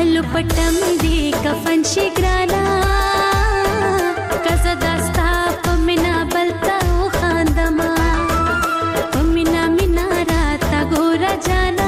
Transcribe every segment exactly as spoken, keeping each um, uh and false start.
مالو پټم دی کفن شي ګرانا کزه داستا پمینا بلتا او خاندما پمینا مینا راتا ګورا جانا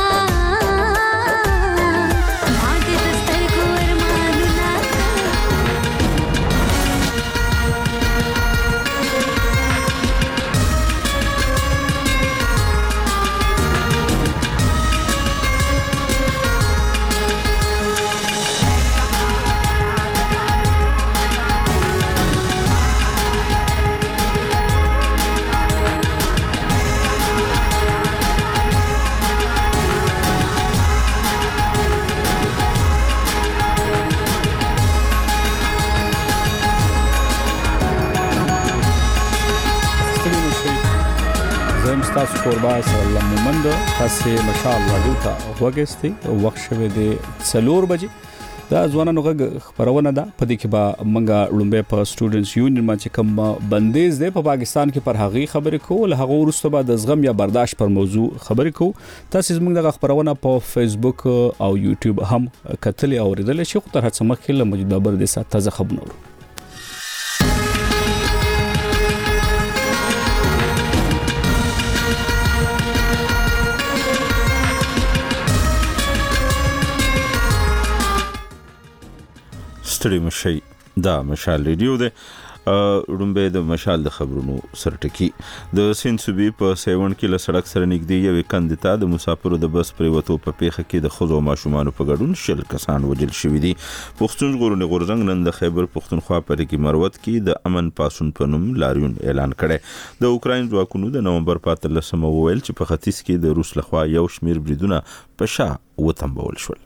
تاسو قربا سره مومند تاسو ماشاءالله دوته وګستي وخت شوه د څلور بجې دا ځوانانو غږ خبرونه ده په دې کې به منګه لومبه په سټوډنټس یونین ما چې کوم بندیز ده په پاکستان کې پر هغه خبرې کول هغه ورسته به د زغم یا برداشت پر موضوع خبرې کو تاسو زموږ د خبرونه په فیسبوک او یوټیوب هم کتل او ریدل شي خو تر هڅه مخکې له موجوده بر د سات تازه خبرونه ستړي مشي دا مشال ریډیو ده رومبه د مشال د خبرونو سرټکی د سینسوبي په سیون کې له سړک سره نږدې یو کندتا د مسافرو د بس پریوتو په پیخه کې د خزو ماشومان په ګډون شل کسان وجل شوې دي پښتون غورونه غورزنګ نن د خیبر پښتونخوا پر کې مروت کې د امن پاسون په نوم لاریون اعلان کړي د اوکراین ځواکونو د نومبر په اتلسمه وویل چې په ختیځ کې د روس لخوا یو شمیر بریدونه په شا وتمبول شول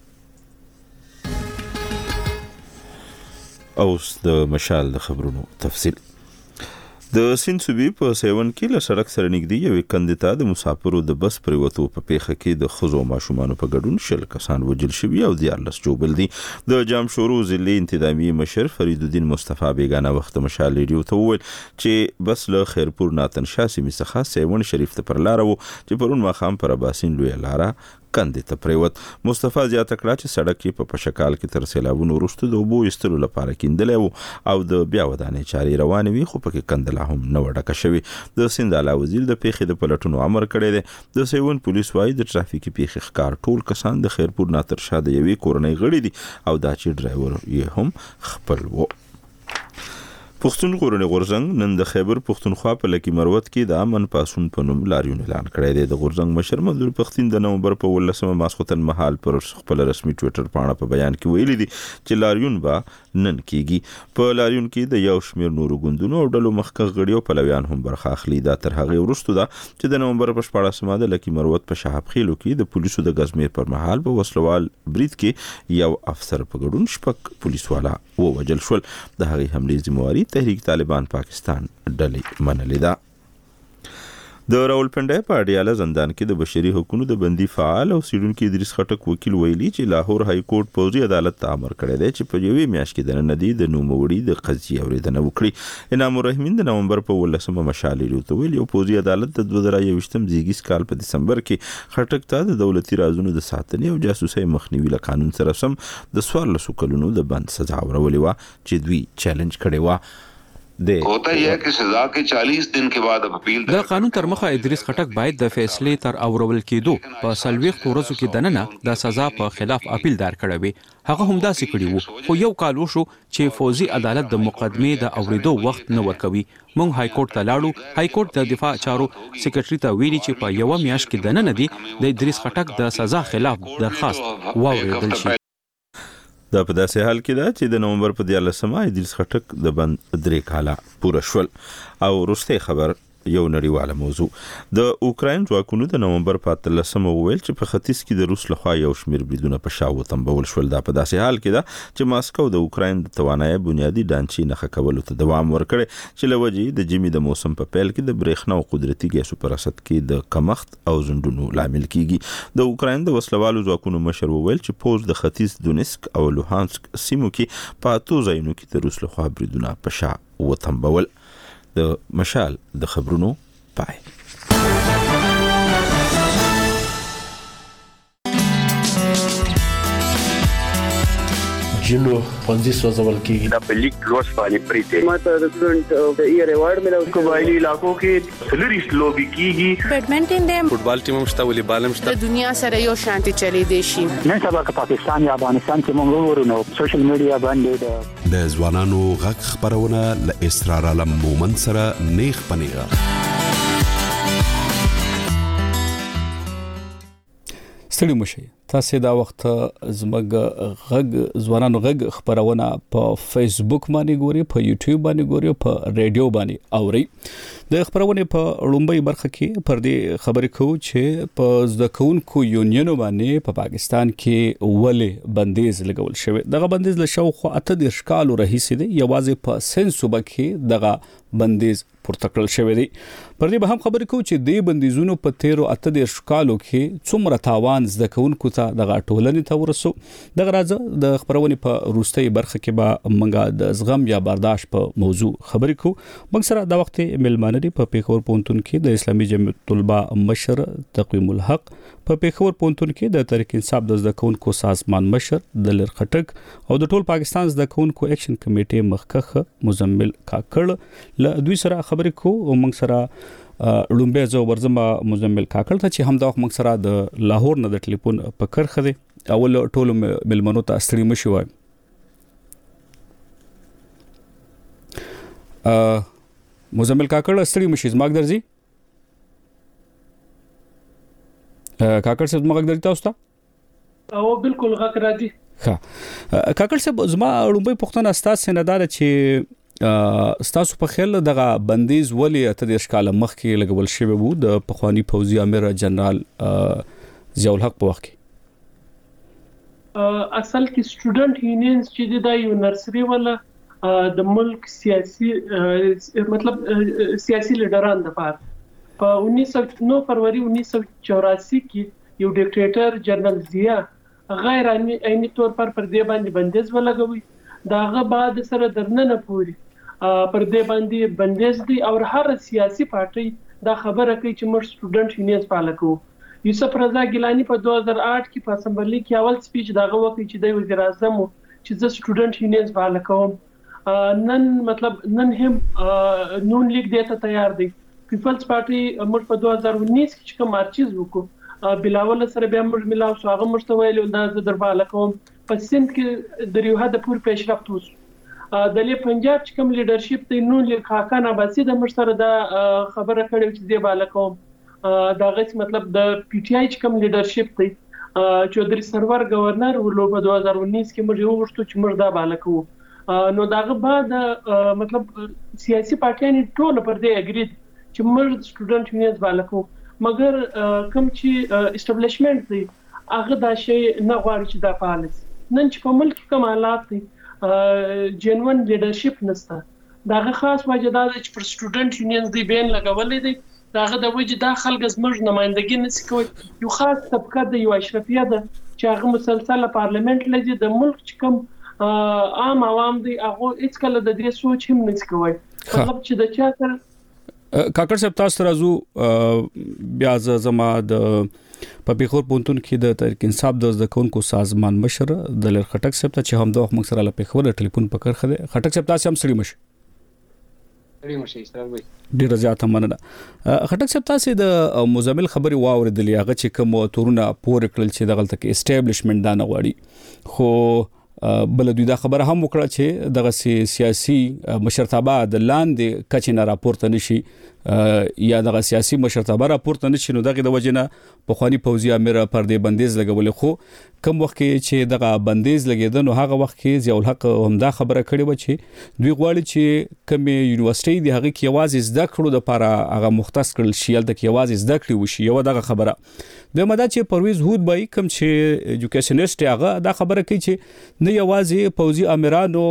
اوس د مشال د خبرونو تفصیل د سینسوبي په سیون کې له سړک سره نږدې یو کندتا د مسافرو د بس پریوتو په پیخه کې د خزو ماشومان په ګډون شل کسان وجل شوي او دیارلس جوبل دي د جام شورو ضلع انتظامی مشر فرید الدین مصطفی بیگانه وخت مشال ریډیو ته وویل چې بس له خیرپور ناتن شاسي مسخه سیون شریف ته پر لار وو چې پرون ماخام پر اباسین لوی لاره کندې ته پریوت مصطفی زیاته کړه چې سړک کې په پشکال کې تر سیلابونو وروسته د اوبو ایستلو لپاره کیندلی وو او د بیا ودانې چارې روانې وي خو پکې کندله هم نه وډکه شوې د سیند اعلی وزیر د پیښې د پلټونو امر کړی دی د سیون پولیس وايي د ټرافیکي پیښې ښکار ټول کسان د خیرپور ناتر شاه د یوې کورنۍ غړي دي او دا چې ډرایور یې هم خپل وو پښتون غورونه غورزنګ نن د خیبر پښتونخوا په لکی مروت کې د امن پاسون په نوم لاریون اعلان کړی دی د غورزنګ مشر منظور پښتين د نومبر په ولسمه ماسختن مهال پر خپل رسمي ټوئیټر باندې په بیان کې ویلي دي چې لاریون با نن کېږي په لاریون کې د یو شمیر نورو ګوندونو او ډلو مخکغ غړیو پلویان هم برخه اخلي دا تر هغه ورستو ده چې د نومبر په شپاړسمه د لکی مروت په شهاب خیلو کې د پولیسو د غزمیر پر مهال په وسلوال برید کې یو افسر په ګډون شپږ پولیس والا ووجل شول د هغه حملې ذمہواری تحریک طالبان پاکستان ډلې منلې ده د راولپنډۍ په اډیاله زندان کې د بشري حقوقو د بندي فعال او سیډونکو ادریس خټک وکیل ویلي چې لاهور های کورټ پوځي عدالت ته امر کړی دی چې په یوې میاشت کې د ندی د نوموړي د قضیې اوریدنه وکړي انعام الرحمن د نومبر په ولسمه مشالې لوته ویل یو پوځي عدالت د دوه زره یوویشتم زیږیز کال په دسمبر کې خټک ته د دولتي رازونو د ساتنې او جاسوسۍ مخنیوي له قانون سره سم د څوارلسو کلونو د بند سزا ورولې وه چې دوی چیلنج کړی وه होता यह है कि सजा के चालीस दिन के बाद appeal د قانون تر مخه ادریس خټک باید د فیصلې تر اورول کېدو په سلويخ ورځو کې دننه د سزا په خلاف اپیل دار کړی وي هغه هم داسې کړی وو خو یو کال وشو چې فوزي عدالت د مقدمې د اوریدو وخت نه ورکوي مونږ های کورټ ته لاړو های کورټ د دفاع چارو سیکریټری ته ویلي چې په یو میاشت کې دننه دی د ادریس خټک د سزا خلاف درخواست واوریدل شي دا په داسې حال کې ده چې د نومبر په دیارلسمه ادریس خټک د بند درې کاله پوره شول او وروستی خبر یو نړیواله موضوع د اوکراین ځواکونو د نومبر په اتلسمه وویل چې په ختیځ کې د روس لخوا یو شمیر بریدونه په شا وتمبول شول دا په داسې حال کې ده چې ماسکو د اوکراین د توانایي بنیادی ډانچې نښه کولو ته دوام ورکړي چې لوجې د جمی د موسم په پیل کې د برېښنا او قدرتي ګیسو په رصد کې د کمښت او زندونو لامل کیږي د اوکراین د وسلوالو ځواکونو مشر وویل چې پوز د ختیځ دونیسک او لوهانسک سیمو کې په اتو ځایونو کې د روس لخوا بریدونه په شا وتمبول د مشال د خبرونو پای جنو پنځه سوځول کیږي د لیګ لوس باندې پریته ماته د سټوډنټ د ایئر ایوارډ ملو قبایلی علاقو کې سلریست لوبي کیږي بیډمنټن د فوټبال ټیم مشته ولې بالم شته د دنیا سره یو شانتي چلی دی شي نن سبا که پاکستان یا افغانستان کې موږ ورونو سوشل میډیا باندې د ځوانانو غږ خبرونه ل اسرار عالم مومن سره نیخ پنیغه ستړي مشي تاسو دا وخت زمګ غږ ځوانانو غږ خبرونه په فیسبوک باندې ګوري په یوټیوب باندې ګوري په ریډیو باندې اوري د خبرونه په لومبي برخه کې پر دې خبرې کوو چې په ځکهونکو یونینو باندې په پاکستان کې ولې بندیز لګول شوی دغه بندیز له شاوخوا اته د اشکالو رئیس دی یوازې په سن صوبه کې دغه بندیز پورته کړل شوی دی پر دې به هم خبرې کوو چې د بندیزونو په تیرو اته د اشکالو کې څومره تاوان ځکهونکو ته دغه ټولنې ته ورسو دغه راځه د خبرونه په روستي برخه کې به منګه د زغم یا برداشت په موضوع خبرې کوو موږ سره د وخت ملمانه دی په پیښور پونتون کې د اسلامي جمعیت طلبه مشر تقویم الحق په پیښور پونتون کې د تحریک انصاف د ځکهونکو سازمان مشر دلر خټک او د ټول پاکستان ځکهونکو اکشن کمیټې مخکخ مزمل کاکړ له دوی سره خبرې کوو او موږ سره لومبه زو ورزما مزمل کاکړ ته چې هم دا وخت موږ سره د لاهور نه د ټلیفون په کرخه دی اول ټول ملمنو ته ستړي مشي وای ا مزمل کاکړ ستړي مشي زماګ درځي کاکړ صاحب زما غږ درته اوستا او بالکل غږ راځي ها کاکړ صاحب زما لومبه پښتنه استاد سندار چې ستاسو په خیال دغه بندیز ولی ته د اشکال مخ کې لګول شوی وو د پخوانی فوزي امیر جنرال ضیاء الحق په وخت کې اصل کې سټوډنټ یونینز چې د یو نرسري ولا د ملک سیاسي مطلب سیاسي لیډران د پاره په نو فروری انیس سو چوراسی کې یو ډیکټیټر جنرال ضیاء غیر عیني تور پر پر دې باندې بندیز ولګوي داغه بعد سره درننه پوری پر دې باندې بندیز دی او هر سیاسي پارټي دا خبره کوي چې موږ سټوډنټ یونینز پالکو یوسف رضا ګیلانی په دوه هزار آټ کې په اسمبلی کې اول سپیچ داغه وکړي چې د وزیر اعظم چې ز سټوډنټ یونینز پالکو نن مطلب نن هم نون لیگ دیته تیار دی پیپلز پارټي موږ په دوه هزار انیس کې کوم مارچز وکړو بلاول سره بیا موږ ملاو شو هغه مشتویل دا د درباله کوم په سند کې د ریو هدا پور پیشرفت وشو د لی پنجاب چې کوم لیډرشپ ته نو لی خاکان عباسی د مشتره د خبره کړې چې دی بالا کوم دا غږ مطلب د پی ټی آی چې کوم لیډرشپ ته چودري سرور گورنر ولو په دوه هزار انیس کې موږ یو غوښتو چې موږ دا بالا کوو نو داغه بعد مطلب سیاسي پارټیان ټول پر دې اګری چې موږ سټوډنټ یونینز بالا کوو مګر کوم چې اسټابلیشمنت دی هغه دا شی نه غواړي چې دا فعال شي نن چې په ملک کوم حالات دي جنون لیډرشپ نشته داغه خاص وجه دا چې پر سټوډنټ یونینز دی بین لګولې دي داغه د وجه دا خلک زموږ نمائندګي نشي کوي یو خاص طبقه د یو اشرفیه ده چې هغه مسلسل پارلیمنت لږه د ملک چې کوم عام عوام دي هغه هیڅ کله د دې سوچ هم نشي کوي مطلب چې د چا سره کاکړ صاحب تاسو راځو بیا زما د په پیښور پونتون کې د تحریک انصاف د ځکهونکو سازمان مشر د لر خټک صاحب ته چې هم دوه موږ سره له پیښور ټلیفون پکړ خده خټک صاحب تاسو هم سړي مشه سړي مشه استاد وای ډیر زیات مننه خټک صاحب تاسو د مزمل خبري واوریدلې هغه چې کوم تورونه پور کړل چې د غلطه کې اسټابلیشمنت دا نه غواړي خو بل دوی دا خبره هم وکړه چې دغه سیاسي مشرتابه د لاندې کچې نه راپورته نشي یا دغه سیاسي مشرتابه راپورته نشي نو دغه د وجنه په خواني فوزي امیر پر دې بندیز لګول خو کوم وخت کې چې دغه بندیز لګیدل نو هغه وخت کې ضیاء الحق هم دا خبره کړې و چې دوی غواړي چې کوم یونیورسيټي دی هغه کې یوازې زده کړو د لپاره هغه مختص کړل شي الته کې یوازې زده کړی وشي یو دغه خبره د مدا چې پرویز هود بای کوم چې ایجوکیشنست هغه دا خبره کوي چې نه یوازې فوزي امیرانو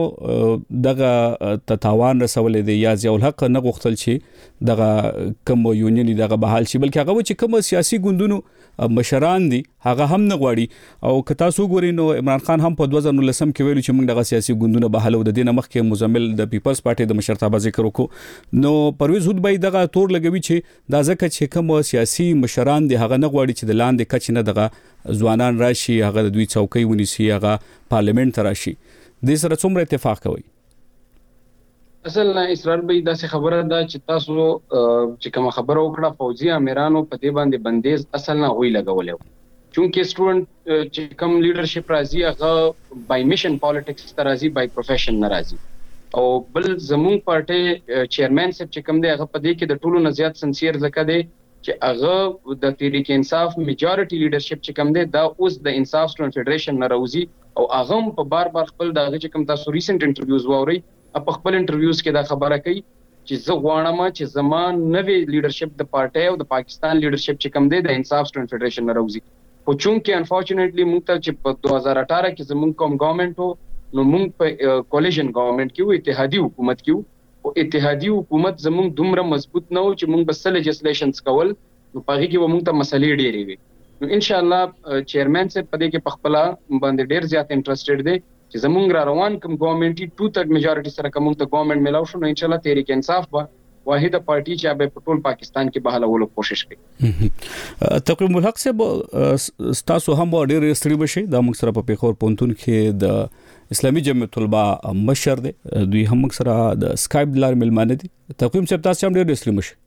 دغه تتاوان رسول دي یا ضیاء الحق نه غوښتل چې دغه کوم یونین دغه بحال شي بلکې هغه چې کوم سیاسي ګوندونو مشران دي هغه هم نه غواړي او که تاسو ګورئ نو عمران خان هم په دوه هزار نولس کې ویلو چې موږ دغه سیاسي ګوندونه بحالو د دینه مخ کې مزمل د پیپلز پارټي د مشرتابه ذکر وکړو نو پرویز هود بای دغه تور لګوي چې دا ځکه چې کوم سیاسي مشران دي هغه نه غواړي چې د لاندې کچ نه دغه ځوانان راشي هغه د دوی څوکۍ ونیسي هغه پارلیمنت راشي دې سره څومره اتفاق کوي؟ اصل نه اسرار به داسې خبره ده چې تاسو چې کوم خبره وکړه فوجي امیرانو په دې باندې بندیز اصل نه غوي لګولې چونکه سټوډنټ چې کوم لیډرشپ راځي هغه بای میشن پالیټکس ته راځي بای پروفیشن نه راځي او بل زمون پارټي چیرمن صاحب چې کوم دی هغه په دې کې د ټولو نه زیات سنسیر ځکه دی چې هغه د تحریک انصاف میجورټي لیډرشپ چې کوم دی دا اوس د انصاف سټوډنټ فدریشن نه راوځي او هغه په بار بار خپل دغه چې کوم تاسو ریسنت انټرویوز واوري په خپل انټرویوز کې دا خبره کوي چې زه غواړم چې زمان نوې لیډرشپ د پارټي او د پاکستان لیډرشپ چې کوم دی د انصاف سټوډنټ فدریشن نه راوځي خو چونکه انفورچونټلی موږ ته چې په دوه هزار اټھارہ کې زموږ کوم ګورنمنت وو نو موږ په کولیژن ګورنمنت کې وو اتحادي حکومت کې وو او اتحادي حکومت زموږ دومره مضبوط نه و چې موږ بس لیجسلیشنز کول نو په هغه کې موږ ته مسلې ډېرې وي نو ان شاء الله چیرمن صاحب په دې کې په خپل باندې ډېر زیات انټرېسټډ دی چې زموږ را روان کوم ګورنمنتي ټو تھرډ میجورټي سره کوم ته ګورنمنت ملاو شو نو ان شاء الله تحریک انصاف به واحده پارټي چې به ټول پاکستان کې بحالولو کوشش کوي. تقریم الحق صاحب تاسو هم ډېر ستړي بشي د موږ سره په پیښور پونتون کې د اسلامي جمعیت الطلبه مشر دی دوی هم موږ سره د اسکایپ لار ملمانه دي. تقریم صاحب تاسو هم ډېر ستړي بشي.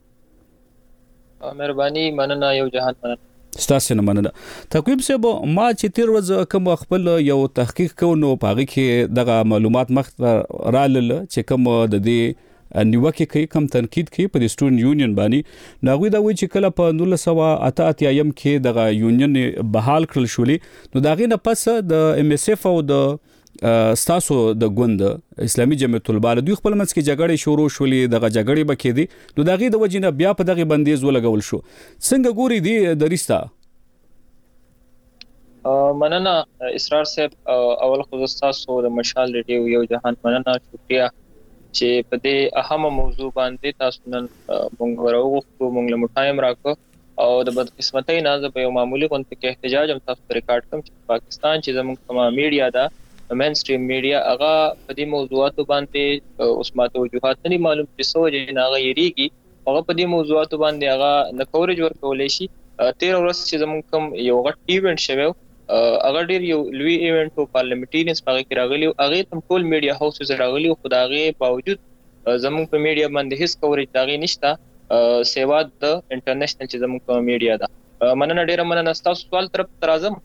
مهرباني مننه یو جهان مننه ستاسو نه مننه. تقویم صاحب ما چې تیر ورځ کوم خپل یو تحقیق کو نو پاغه کې دغه معلومات مخ را لل چې کوم د دې نیوکه کوي کم تنقید کوي په سټوډنټ یونین باندې ناغوی دا وی چې کله په نولس سوه اته اتیا یم کې دغه یونین بحال کړل شولې نو داغه نه پس د ام اس اف او د ستاسو د ګوند اسلامي جمعیت الطلبه دوی خپل منځ کې جګړې شروع شولې دغه جګړې بکې دي نو دغه د وجنه بیا په دغه بندیز ولګول شو څنګه ګوري دي د ریستا؟ مننه اسرار صاحب اول خو تاسو د مشال ریډیو یو جهان مننه شکریا چې په دې اهمه موضوع باندې تاسو نن مونږ ورغوښتو مونږ له مټایم راکو او د بدقسمتۍ نه زه په یو معمولی غونډه کې احتجاج هم تاسو ریکارډ کوم چې پاکستان چې زموږ کومه میډیا ده مین سټریم میډیا هغه په دې موضوعاتو باندې اوس ماته وجوهات نه معلوم چې سوجې نه غیریږي هغه په دې موضوعاتو باندې هغه نه کورج ورکولې شي تیر ورځ چې زموږ کوم یو غټ ایونت شوی هغه ډیر یو لوی ایونت او پارلیمنټریانز په کې راغلي هغه تم ټول میډیا هاوسز راغلي خو داغه باوجود زموږ په میډیا باندې هیڅ کورج داغه نشته سیوا د انټرنیشنل چې زموږ په میډیا ده مننه ډیر مننه تاسو سوال طرف ترازم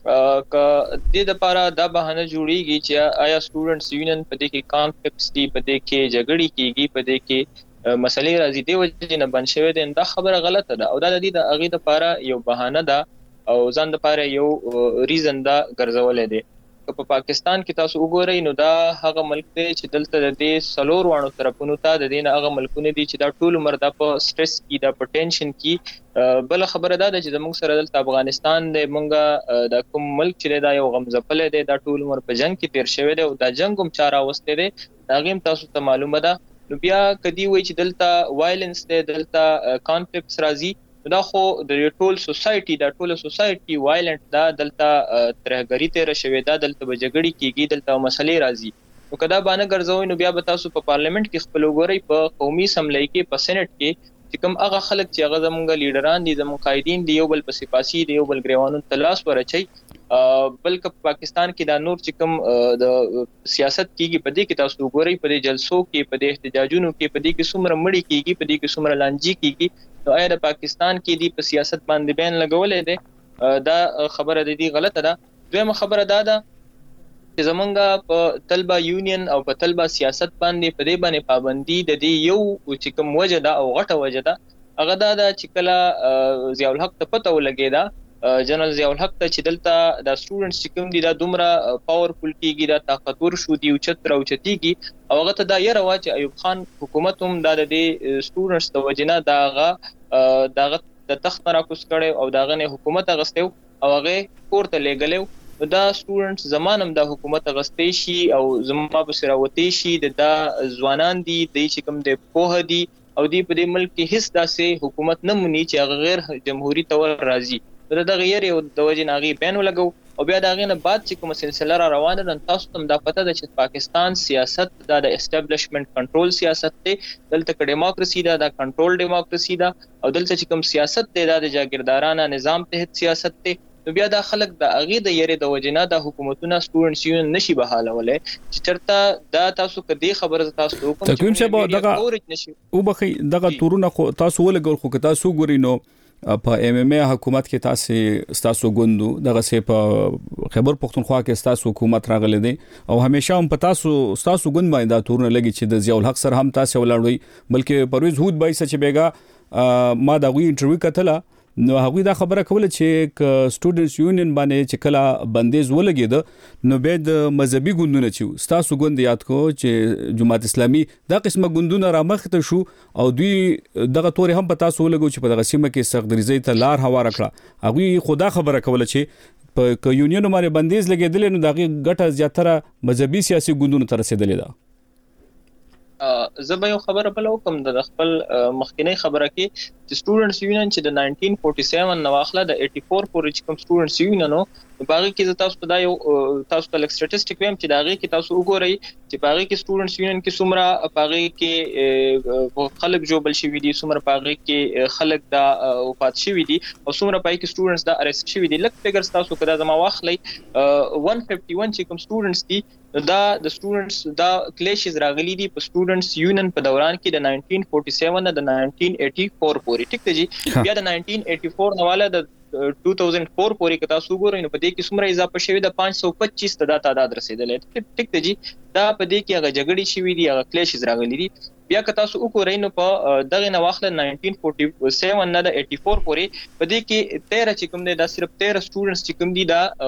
ک د لپاره دا بهانه جوړیږي چې آیا سټوډنټس یونین په دې کې کانفلکټس دي په دې کې جګړې کیږي په دې کې مسلې راځي دی وجه نه بن شوی دا خبره غلطه ده او دا د دې د اغه لپاره یو بهانه ده او ځان لپاره یو ریزن دا ګرځولې دي که په پاکستان کې تاسو وګورئ نو دا هغه ملک دی چې دلته د دې سلور وانو طرفونو ته د دین هغه ملکونه دي چې دا ټول عمر د په سټرس کې د پټنشن کې بل خبره ده چې زموږ سره دلته افغانستان د مونږه د کوم ملک چې دا یو غمزپل دی دا ټول عمر په جنگ کې تیر شوی دی او دا جنگ هم چاره واستې دی دا غیم تاسو ته معلومه ده نو بیا کدی وای چې دلته وایلنس دی دلته کانفلکټس راځي دا خو د ټول سوسايټي دا ټول سوسايټي وایلنت دا دلته ترهګری تیر شوی دا دلته بجګړی کیږي دلته مسلې راځي نو کدا باندې ګرځوي نو بیا به تاسو په پارلیمنت کې خپل وګورئ په قومي اسمبلی کې په سېنات کې چې کوم هغه خلک چې هغه زمونږ لیډران دي زموږ قائدین دي یو بل په سپاسي دي یو بل ګریوانو تلاش ورچي بلکې پاکستان کې دا نور چې کوم د سیاست کیږي په دې کې تاسو وګورئ په دې جلسو کې په دې احتجاجونو کې په دې کې څومره مړی کیږي په دې کې څومره لانجی کیږي نو آیا د پاکستان کې دی په سیاست باندې بین لګولې ده دا خبره د دې غلطه ده. دویمه خبره دا ده چې زمونږ په طلبه یونین او په طلبه سیاست باندې په دې باندې پابندي د دې یو چې کوم وجه ده او غټه وجه ده هغه دا ده چې کله ضیاء الحق ته پته ولګېده جنرال ضیاء الحق ته چې دلته د سټوډنټس چې کوم دي دا دومره پاورفل کیږي دا طاقتور شو دی او چتر او چتیږي او هغه ته دا یې روا چې ایوب خان حکومت هم دا د سټوډنټس د وجنه داغه داغه د تخت راکوس کړي او داغه نه حکومت غستیو او هغه کوړه لګلو دا سټوډنټس زمانم د حکومت غستې شي او زما په سراوتی شي د ځوانان دي د چې کوم د پوه دي او دی په دې ملک کې هیڅ داسې حکومت نه مونږ چې غیر جمهوریت تور راځي دا د غیر یو د وجه ناغي بین ولګو او بیا دا غینه بعد چې کوم سلسله را روانه ده تاسو ته دا پته ده چې پاکستان سیاست دا د اسټابلیشمنت کنټرول سیاست دی دلته کې ډیموکراسي دا د کنټرول ډیموکراسي دا او دلته چې کوم سیاست دی دا د جاګیردارانه نظام تحت سیاست دی نو بیا دا خلک د اغه د یری د وجنه د حکومتونو سټوډنټس یونین نشي بحالولای چې چرته دا تاسو کدي خبره تاسو کوم تقویم شه به دغه او بخي دغه تورونه خو تاسو ولګول خو تاسو ګوري نو په ام ام ای حکومت کې تاسو تاسو ګوندو دغه سه په خیبر پختونخوا کې تاسو حکومت راغله دي او همیشه هم په تاسو تاسو ګوند باندې دا تورونه لګي چې د ضیاء الحق سره هم تاسو ولاړوي بلکې پرویز هود بای سچ بیګا ما دا غوي انټرویو کتله نو هغه دا خبره کوله چې ک سټوډنټس یونین باندې چې کله بندیز ولګید نو به د مذهبي ګوندونه چې تاسو ګوند یاد کو چې جماعت اسلامي دا قسمه ګوندونه را مخته شو او دوی دغه تور هم پتا سو لګو چې په دغه سیمه کې سغدریزي ته لار هوار کړه هغه خدا خبره کوله چې په ک یونین باندې بندیز لګیدل نو دغه ګټه زیاتره مذهبي سیاسي ګوندونو ته رسیدلې ده زه به یو خبره بل وکم د خپل مخکینی خبره کې چې سټوډنټس یونین چې د ناینټین فورټي سیون نو واخله د ایټي فور پورې چې کوم سټوډنټس یونین نو باغی کې تاسو ته دا یو تاسو ته لیک سټټیسټیک ویم چې داغه کې تاسو وګورئ چې باغی کې سټوډنټس یونین کې څومره باغی کې خلک جوبل شوی دي څومره باغی کې خلک دا وفات شوی دي او څومره پای کې سټوډنټس دا ارست شوی دي لک فګرز تاسو کدا زما واخلئ ون ففټي ون چې کوم سټوډنټس دي دا د سټوډنټس دا کلیشز راغلي دي په سټوډنټس یونین په دوران کې د ناینټین فورټي سیون نه د ناینټین ایټي فور پورې ټیک دی جی بیا د ناینټین ایټي فور نواله د two thousand four پورې کتا سو ګورئ نو په دې کې څومره اضافه شوی د five hundred twenty-five د تعداد رسیدلې ټیک دی جی دا په دې کې هغه جګړې شوی دي هغه کلیشز راغلي دي بیا که تاسو وګورئ نو په دغه نواخله ناینټین فورټي سیون نه د ایټي فور پورې په دې کې تیرہ چې کوم دي دا صرف تیرہ سټوډنټس چې کوم دي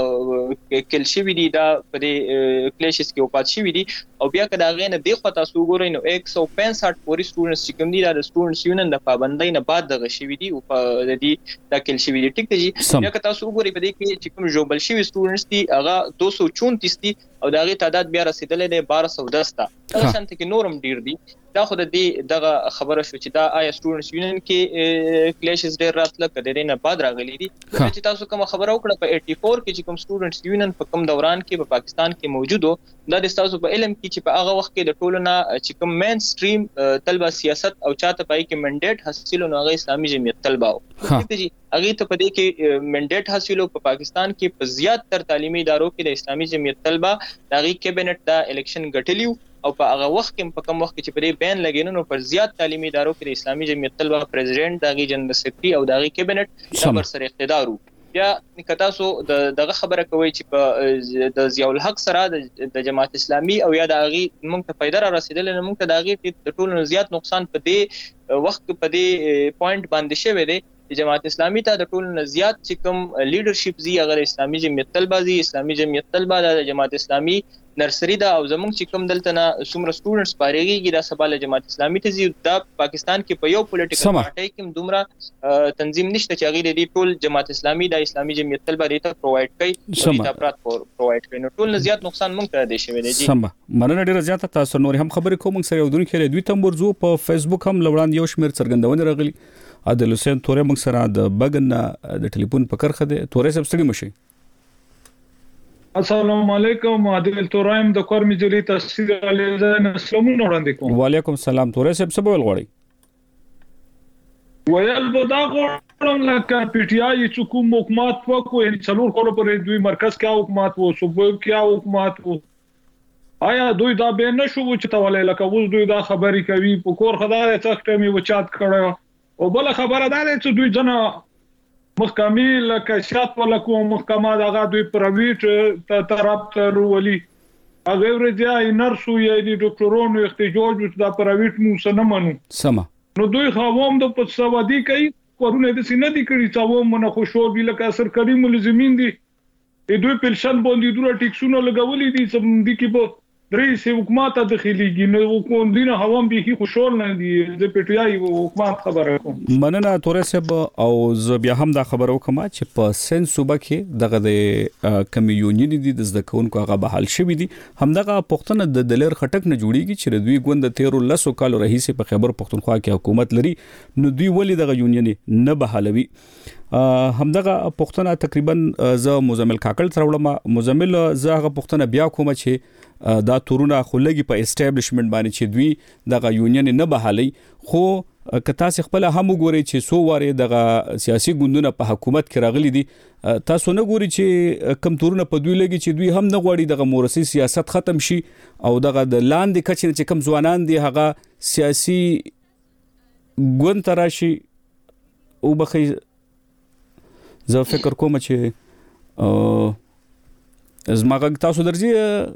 دا کل شوی دي دا په دې کلیشز کې وپات شوی دي او بیا که دا غینه دی خو تاسو وګورئ نو one hundred fifty پورې سټوډنټس چې کوم دي دا د سټوډنټس یونین د پابندۍ نه بعد دغه شوی دي او په دې دا کل شوی دي ټیک دی بیا که تاسو وګورئ په دې کې چې کوم جوبل شوی سټوډنټس دي هغه two hundred twenty-four دي او دا غي تعداد بیا رسیدلې دی twelve hundred ten دا شانته کې نورم ډیر دي دا خو د دې دغه خبره شو چې دا آی سټوډنټس یونین کې کلیشز ډیر راتله کډې نه بعد راغلي دي چې تاسو کوم خبره وکړه په ایټي فور کې چې کوم سټوډنټس یونین په کوم دوران کې په پاکستان کې موجودو دا د تاسو په علم کې چې په هغه وخت کې د ټولو نه چې کوم مین سټریم طلبه سیاست او چاته پای کې منډیټ حاصلو نو هغه اسلامي جمعیت طلبه او هغه ته په دې کې منډیټ حاصلو په پاکستان کې په زیات تر تعلیمي ادارو کې د اسلامي جمعیت طلبه دغه کابینټ دا الیکشن ګټلیو او په هغه وخت کې په کوم وخت کې چې په دې بین لګینو نو پر زیات تعلیمي ادارو کې د اسلامي جمعیت طلبه پریزیډنټ دغه جنرال سیکریټري او دغه کابینټ دا بر سره اقتدار بیا کتا سو دغه خبره کوي چې په د ضیاء الحق سره د جماعت اسلامي او یا د هغه موږ ته فائدہ را رسیدل نه موږ ته د هغه د ټولو زیات نقصان په دې وخت په دې پوینټ باندې شوی دی جماعت اسلامي ته د ټولو زیات چې کوم لیډرشپ زی اگر اسلامي جمعیت طلبه زی اسلامي جمعیت طلبه د جماعت اسلامي نرسری دا او زمونږ چې کوم دلته نه څومره سټوډنټس پارېږي دا سباله جماعت اسلامي ته زی دا پاکستان کې په یو پولیټیکل پارټي کې دومره تنظیم نشته چې هغه د ټول جماعت اسلامي د اسلامي جمعیت طلبه ریته پرووایډ کوي ریته پرات پرووایډ کوي نو ټول زیات نقصان مونږ ته دی شوی دی جی سم مننه ډیره زیاته تاسو نور هم خبرې کوم سره ودون کې دوی تم ورزو په فیسبوک هم لوړاند یو شمیر څرګندونه راغلي عادل حسین تورې موږ سره د بغن د ټلیفون په کرخه ده تورې سبسټډي مشي السلام علیکم عادل تورایم د کور مجلي تفسیر علیزه سلامونه وړاندې کوم وعلیکم السلام تورې سب سب ول غوړي ویل بدا غوړم لکه پی ټی آی چې کوم حکومت وکړو ان څلور کول پر دوی مرکز کې حکومت وو صوبه کې حکومت وو آیا دوی دا به نشو چې تولې لکه اوس دوی دا خبرې کوي په کور خدای څخه می وچات کړو او بل خبره ده چې دوی ځنه محکمې لکه شات ولا کوم محکمه دغه دوی پرایویټ ته طرف ته ورولي هغه ورځي نرسو یې د ډاکټرونو احتجاج د پرایویټ مو سره منو سما نو دوی خواوم د پڅوادي کوي ورونه د سینې دي کړی چې و مونږ خوشو بي لکه سرکاري ملزمین دي دوی پلشن باندې دوه ټیکسونه لګولې دي سم دي کې په درې سه حکومت داخليږي نو کوم دینه هوام به خوشحال نه دي د پی ټی آی حکومت خبره کوم مننه تورې سب او ز بیا هم دا خبرو کوم چې په سن صوبه کې دغه د کمیونټي دي د ځکهونکو هغه بحال شوی دي همدغه پښتنه د دلیر خټک نه جوړیږي چې دوی ګوند تیرو لسو کالو رئیس په خیبر پښتونخوا کې حکومت لري نو دوی ولې دغه یونین نه بحالوي همدغه پښتنه تقریبا ز مزمل کاکل سره وړم مزمل ز هغه پښتنه بیا کوم چې دا تورونه خلګي په اسټابلیشمنت باندې چې دوی دغه یونین نه بحالي خو کتا سي خپل هم وګوري چې سو واره دغه سیاسي ګوندونه په حکومت کې راغلي دي تاسو نه ګوري چې کم تورونه په دوی لګي چې دوی هم نه غواړي دغه مورثي سیاست ختم شي او دغه د لاندې کچې چې کم ځوانان دي هغه سیاسي ګوند تراشي او بخي زه فکر کوم چې زماغ تاسو درځي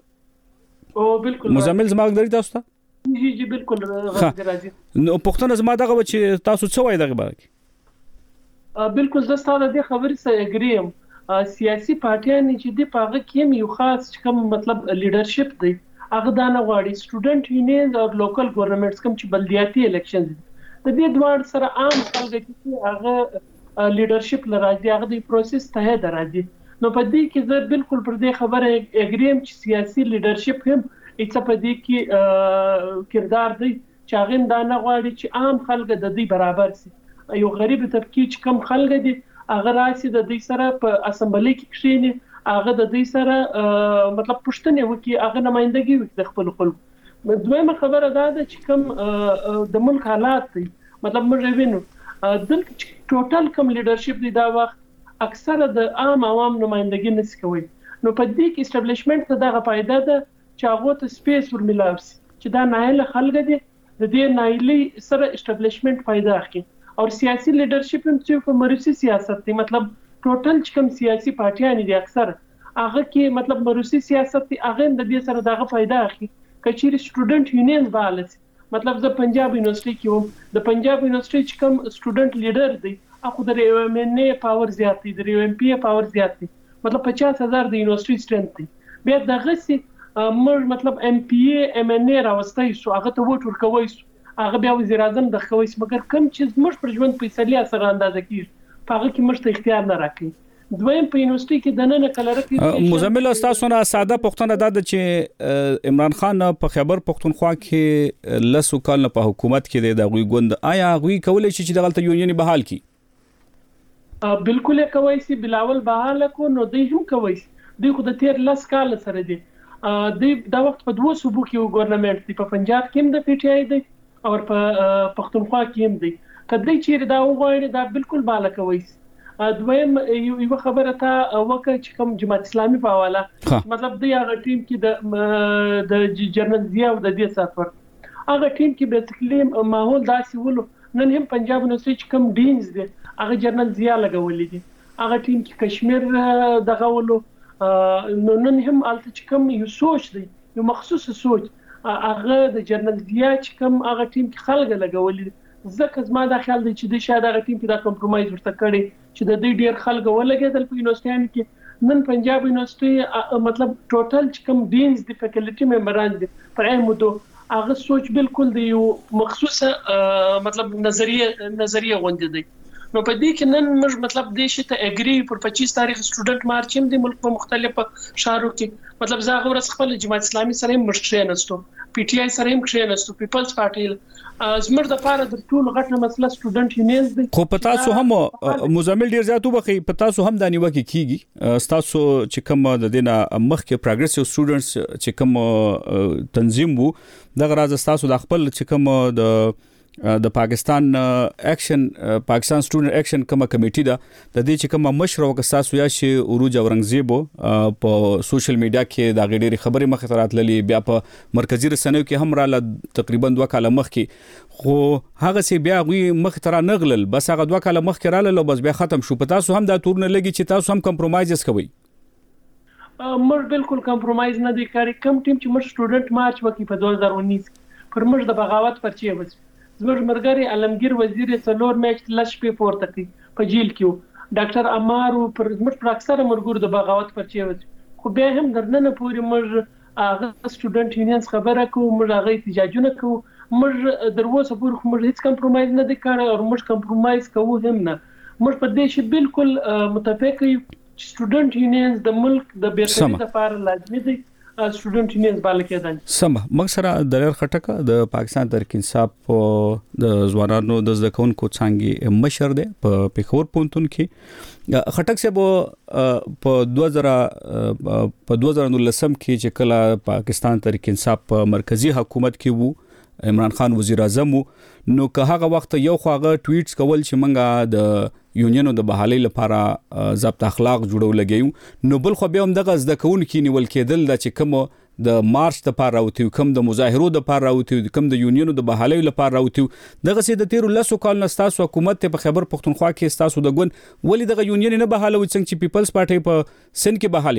او بالکل مزمل زماغ درځي تاسو ته جی جی بالکل راځي نو پښتون زما دغه چې تاسو څه وایي دغه باره کې بالکل زه ستاسو د خبرې سره اګریم سیاسي پارټیان چې د پاغه کې یو خاص کوم مطلب لیډرشپ دی هغه دا نه غواړي سټوډنټ یونینز او لوکل ګورنمنټس کوم چې بلدیاتي الیکشنز د دې دوه سره عام خلک چې هغه لیډرشپ لراځي هغه د پروسس ته درځي نو په دې کې زه بالکل پر دې خبره اګریم چې سیاسي لیډرشپ هم ایڅ په دې کې کردار دی چې هغه دا نه غواړي چې عام خلک د دې برابر سي یو غریب طبقه چې کم خلک دي هغه راسي د دې سره په اسمبلی کې کښیني هغه د دې سره مطلب پښتنه وکي هغه نمائندګي وکړي د خپل خلکو دویمه خبره دا ده چې کم د ملک حالات دي مطلب موږ وینو دلته ټوټل کم لیډرشپ دی دا وخت اکثره د عام عوام نمائندګي نس کوي نو په دې کې اسټابلیشمنت ته دغه فائدہ ده چې هغه ته سپیس ورملاوي چې دا نایله خلک دي د دې نایلي سره اسټابلیشمنت فائدہ اخلي او سیاسي لیډرشپ هم چې په مروسی سیاست دی مطلب ټوټل چې کوم سیاسي پارټیان دي اکثر هغه کې مطلب مروسی سیاست دی هغه د دې سره دغه فائدہ اخلي کچېر سټوډنټ یونین بالانس مطلب زه پنجاب یونیورسيټي کې وم د پنجاب یونیورسيټي چې کوم سټوډنټ لیډر دی هغه د یو ایم ان ای پاور زیات دی د یو ایم پی پاور زیات دی مطلب پچاس هزار د یونیورسيټي سټرنث دی بیا دغه سي مر مطلب ایم پی ای ایم ان ای راوستای سو هغه ته ووټ ورکوي هغه بیا وزیر اعظم د خوي مګر کم چې موږ پر ژوند فیصله سره اندازه کیږي هغه کې موږ ته اختیار نه راکړي دویم په یونیورسيټي کې د نن کلره کې مزمل تاسو نه ساده پښتنه ده چې عمران خان په خیبر پښتونخوا کې لسو کال په حکومت کې د غوي ګوند آیا غوي کولای شي چې دغه یونین بحال کی بالکل کوي سي بلاول بحال کو نو دوی هم کوي دوی خو د تیر لس کال سره دي د دا وخت په دوه صوبو کې ګورنمنت دی په پنجاب کې هم د پی ټ آی دی او په پښتونخوا کې هم دی کله چې دا وغواړي دا بالکل بالا کوي دویم یو خبره ته وکړه چې کوم جماعت اسلامي په حواله مطلب دی هغه ټیم کې د د جنرال ضیاء او د دې سفر هغه ټیم کې بیسیکلی ماحول داسې ولو نن هم پنجاب یونیورسيټي کوم ډینز دي هغه جنرال ضیاء لګولې دي هغه ټیم کې کشمیر دغه ولو نو نن هم الته چې کوم یو سوچ دی یو مخصوص سوچ هغه د جنرال ضیاء چې کوم هغه ټیم کې خلک لګولې ځکه زما دا خیال دی چې د شاده هغه ټیم کې دا کمپرمایز ورته کړي چې د دې ډیر خلک ولګېدل په یونیورسيټي کې نن پنجاب یونیورسيټي مطلب ټوټل چې کوم ډینز د فیکلټي ممبران دي پر ایمودو هغه سوچ بالکل دی یو مخصوصه مطلب نظریه نظریه غونډه دی نو په دې کې نن موږ مطلب د شي ته اګری پر پچیس تاریخ سټوډنټ مارچ هم د ملک په مختلفو شهرو کې مطلب زه غوړ خپل جماعت اسلامي سره هم مشکل نهستو پی ټ آی سره هم مشکل نهستو پیپلز پارټي زمر د پاره د ټول غټه مسله سټوډنټ یونینز دي خو پتا سو هم مزمل ډیر زیاتو بخي پتا سو هم د نیوکه کیږي تاسو چې کوم د دینه مخکې پروګریسیو سټوډنټس چې کوم تنظیم وو د غراز تاسو د خپل چې کوم د د پاکستان اکشن پاکستان سټوډنټ اکشن کومه کمیټه ده د دې چې کومه مشر وکاساسو یا شي اوروج اورنګزیبو په سوشل میډیا کې دا غډيري خبري مخ ته راتللي بیا په مرکزی رسنیو کې هم را تقریبا دوه کاله مخ کې خو هغه سي بیا غوي مخ ته را نغلل بس هغه دوه کاله مخ کې را لاله بس بیا ختم شو پتا سو هم دا تور نه لګي چې تاسو هم کمپرمایز کوي مر بالکل کمپرمایز نه دی کاری کم ټیم چې مر سټوډنټ مارچ وکي په دوه هزار ونیس پر مر د بغاوت پرچی وځي زموږ مرګري علمگیر وزیر څلور میچ لش په پورته کې په جیل کې ډاکټر امارو پر زموږ پر اکثره مرګور د بغاوت پرچی وځي خو بیا هم درنه پوری موږ هغه سټوډنټ یونینز خبره کوو موږ هغه احتجاجونه کوو موږ دروازه پور خو موږ هیڅ کمپرمایز نه وکړ او موږ کمپرمایز کوو هم نه موږ په دې شی بالکل متفق یو سټوډنټ یونینز د ملک د بیرته لپاره لازمي دي سټوډنټ یونینز بالکدان سم مکسره د خټکه د پاکستان تحریک انصاف د ځوانانو د ځکونکو څنګه مشر دی په پیښور پونتون کې خټک صاحب په دوه هزار په دوه هزار نولس کې چې کله پاکستان تحریک انصاف په مرکزی حکومت کې وو عمران خان وزیر اعظم نو که هغه وخت یو خو هغه ټویټس کول چې منګه د یونینو د بحالۍ لپاره ضبط اخلاق جوړو لګیو نو بل خو بیا هم دغه زده کوونکي نیول کېدل د چې کوم د مارچ د پاره راوتیو کم د مظاهرو د پاره راوتیو کم د یونینو د بحالۍ لپاره راوتیو دغه سي د تیرو لاسو کال نستاسو حکومت په خیبر پختونخوا کې ستاسو د ګون ولی دغه یونین نه بحالوي څنګه چې پیپلز پارټي په سن کې بحالي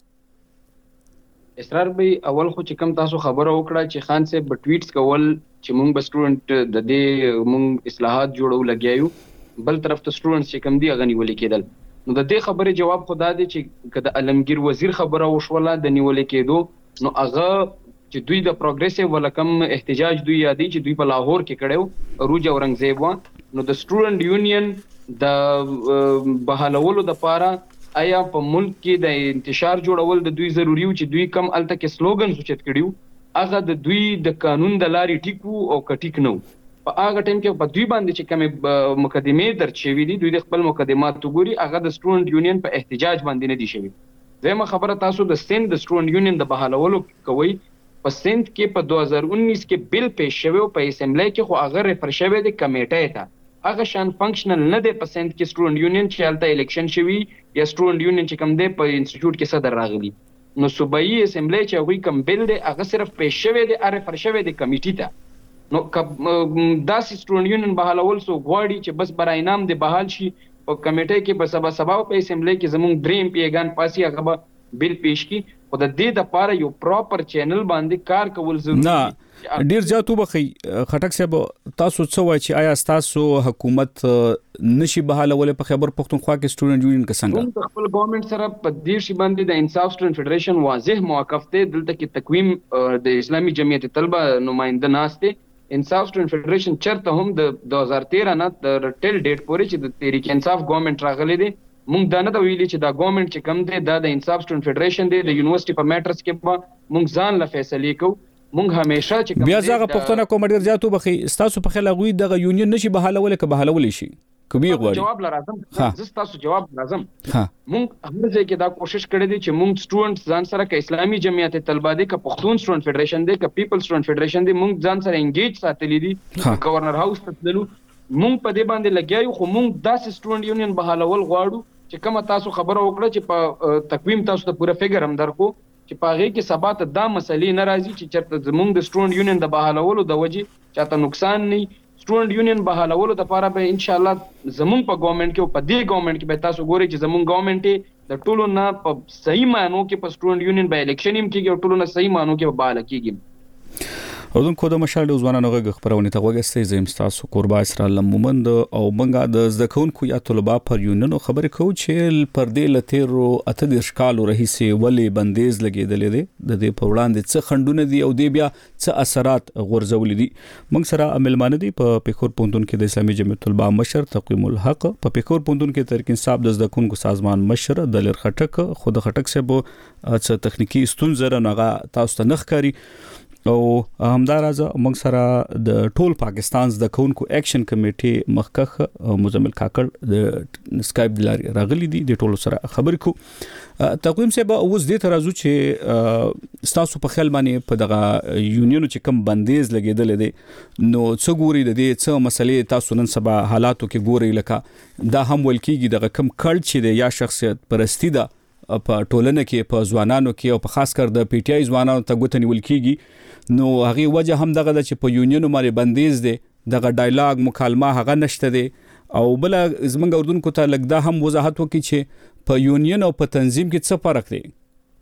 کړي اسرار به اول خو چې کم تاسو خبره وکړه چې خان صاحب په ټویټس کول چې مونږ به سټوډنټ د دې مونږ اصلاحات جوړو لګیایو بل طرف ته سټوډنټس چې کم دی غني ولې کېدل نو د دې خبره جواب خدا دی چې کله علمگیر وزیر خبره وشوله د نیولې کېدو نو هغه چې دوی د پروګریسیو ولکم احتجاج دوی یادي چې دوی په لاهور کې کړو روج اورنګزیب نو د سټوډنټ یونین د بحالولو د پاره آیا په ملک کې د انتشار جوړول د دوی ضروری و چې دوی کم الته کې سلوګن سوچت کړیو هغه د دوی د قانون د لارې ټیکو او کټیک نو په هغه ټیم کې په دوی باندې چې کوم مقدمه درج شوې دي دوی د خپل مقدمات وګوري هغه د سټوډنټ یونین په احتجاج باندې نه دي شوی زما خبره تاسو د سند د سټوډنټ یونین د بحالولو کوي په سند کې په دوه هزار انیس کې بل پیش شوی او په اسمبلی کې خو هغه ریفر شوی د کمیټې ته هغه شان فنکشنل نه دی په سند کې سټوډنټ یونین چې الته الیکشن شوی یا سټوډنټ یونین چې کوم دی په انسټیټیوټ کې صدر راغلی نو صوبایي اسمبلی چې هغه کوم بل دی هغه صرف پیش شوی دی ریفر شوی د کمیټې ته نو داسې سټوډنټ یونین بحالول سو غواړي چې بس برای نام دی بحال شي په کمیټې کې په سبا سبا په اسمبلی کې زموږ دریم پیګان پاسي هغه بل پیش کی او د دې د پاره یو پراپر چینل باندې کار کول ضروري نه ډیر ځاتو بخي خټک صاحب تاسو څه وایي چې آیا تاسو حکومت نشي بحالول په خیبر پختونخوا کې سټوډنټ یونین کې څنګه خپل ګورنمنت سره په دې شی باندې د انصاف سټوډنټ فدریشن واضح موقف ته دلته کې تقویم د اسلامي جمعیت طلبه نماینده ناشته انصاف سټوډنټ فدریشن چرته هم د دوه هزار تیرہ نه د ټیل ډیټ پورې چې د تحریک انصاف ګورنمنت راغلي دي مونږ دا نه ویلي چې دا ګورنمنت چې کم دی دا د انصاف سټوډنټ فدریشن دی د یونیورسيټي په میټرز کې به مونږ ځان له فیصله کوو مونږ همیشه چې بیا ځکه پښتنه کوم ډیر ځاتو بخي تاسو په خله غوي د یونین نشي بحالول ک بحالول شي کبي غواړي جواب لازم زه تاسو جواب لازم مونږ هر ځای کې دا کوشش کړې دي چې مونږ سټوډنټ ځان سره ک اسلامي جمعیت طلبه دي ک پښتون سټوډنټ فدریشن دي ک پیپل سټوډنټ فدریشن دي مونږ ځان سره انګیج ساتلې دي گورنر هاوس ته تللو مونږ په دې باندې لګیایو خو مونږ داسې سټوډنټ یونین بحالول غواړو چې کومه تاسو خبره وکړه چې په تقویم تاسو ته پوره فګر هم درکو چې په هغه کې سبا ته دا مسلې ناراضي چې چرته زمونږ د سټوډنټ یونین د بحالولو د وجې چاته نقصان نه سټوډنټ یونین بحالولو د لپاره به ان شاء الله زمونږ په ګورنمنت کې او په دې ګورنمنت کې به تاسو ګورئ چې زمونږ ګورنمنت د ټولو نه په صحیح معنی کې په سټوډنټ یونین به الیکشن هم کېږي او ټولو نه صحیح معنی کې به بحال کېږي اودم کو د مشال د ځوانانو غږ خبرونه ته وګستې زم تاسو قربا اسرائیل مومند او منګه د زکونکو یا طلبه پر یونینو خبرې کو چې پر دې لتیرو اته د ښکالو رئیسي ولی بندیز لګیدلې دي د دې په وړاندې څه خندونه دي او دې بیا څه اثرات غورځولې دي موږ سره عملمانه دي په پیښور پوندون کې د اسلامي جمعیت طلبه مشر تقویم الحق په پیښور پوندون کې ترکین صاحب د زکونکو سازمان مشر دلیر خټک خود خټک صاحب څه تخنیکی ستونزه نه تاسو ته نخکاری او همدارز موږ سره د ټول پاکستان د کونکو اکشن کمیټې مخکخ مزمل کاکړ د سکایپ د لاري راغلي دي د ټولو سره خبرې کو تقویم صاحب اوس دې ترازو چې تاسو په خیال باندې په دغه یونینو چې کم بندیز لګیدل دي نو څو ګوري د دې څو مسلې تاسو نن سبا حالاتو کې ګوري لکه دا هم ولکېږي دغه کم کړ چې د یا شخصیت پرستی ده په ټولنه کې په ځوانانو کې او په خاص کر د پی ټی آی ځوانانو ته ګوتنی ولکېږي نو هغه وجه هم دغه چې په یونینو باندې بندیز دي دغه ډایلاګ مکالمه هغه نشته دي او بل زمونږ اردوونکو ته لګدا هم وضاحت وکړي چې په یونین او په تنظیم کې څه فرق دی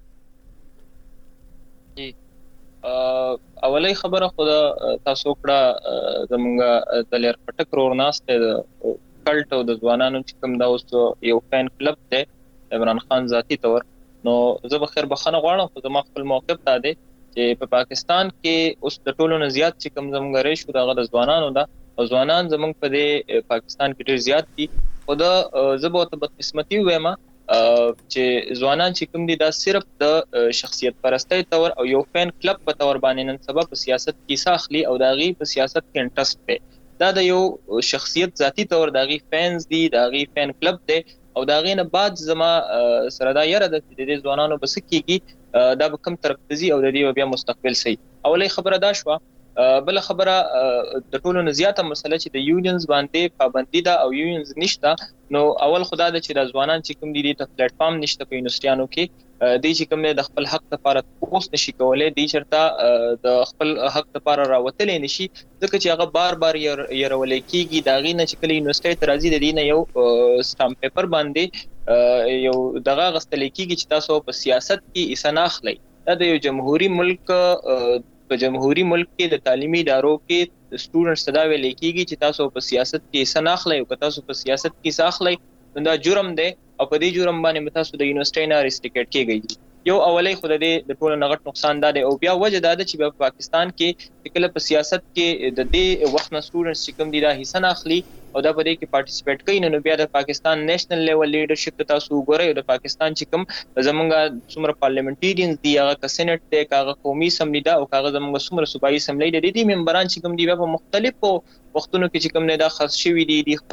اولای خبره خو تاسو کړه زمونږ د لیر پټک رورناسته د کلټ او د ځوانانو چې کوم دا اوس یو فین کلب دی عمران خان ذاتی تور نو زه بخیر بخنه غواړم خو زما خپل موقف ته دی چې په پاکستان کې اوس د ټولو نه زیات چې کوم زموږ ریشو دغه د ځوانانو ده او ځوانان زموږ په دې پاکستان کې ډېر زیات دي خو د زه به ورته بدقسمتي ووایم چې ځوانان چې کوم دي دا صرف د شخصیت پرستی تور او یو فین کلب په تور باندې نن سبا په سیاست کې ساخلي او د هغې په سیاست کې انټرست دی دا د یو شخصیت ذاتی تور د هغې فینز دي د هغې فین کلب دی او دا غینه بعد زما سره دا یره د دې ځوانانو بس کېږي دا به کم طرف ته ځي او د دې بیا مستقبل سي اولې خبره دا شوه بل خبره د ټولو نه زیاته مسله چې د یونینز باندې پابندي ده او یونینز نشته نو اول خدای د چې د ځوانان چې کوم دي ته پلیټ فارم نشته په یونیورسيټانو کې د چې کوم د خپل حق لپاره پوس نشي کولای د چرته د خپل حق لپاره راوتلې نشي ځکه چې هغه بار بار يرول کېږي دا غي نه چې کله یونیورسيټي ترازی د دینه یو سٹامپ پیپر باندې یو دغه غستل کېږي چې تاسو په سیاست کې اسناخ لای دا د یو جمهوریت ملک په جمهوریت ملک کې د تعلیمي ادارو کې سټوډنټس ته دا ویل کېږي چې تاسو په سیاست کې اسناخ لای او تاسو په سیاست کې ساخلای دا جرم دی او په دې جرم باندې تاسو د یونیورسيټي نه ریسټریکټ کیږي یو اولې خود دې د ټولو نغټ نقصان ده او بیا وجه ده چې په پاکستان کې کله په سیاست کې د دې وخت نه سټوډنټس چې کوم دي دا حصہ نه اخلي او دا په دې کې پارټیسپیټ کوي نو بیا د پاکستان نېشنل لیول لیډرشپ ته تاسو وګورئ د پاکستان چې کوم زمونږ څومره پارلیمنټریانز دي هغه سېنات ته هغه قومي اسمبلی دا او هغه زمونږ څومره صوبایي اسمبلی د دې ممبران چې کوم دي په مختلفو وختونو کې چې کوم نه دا خاص شوی دي دي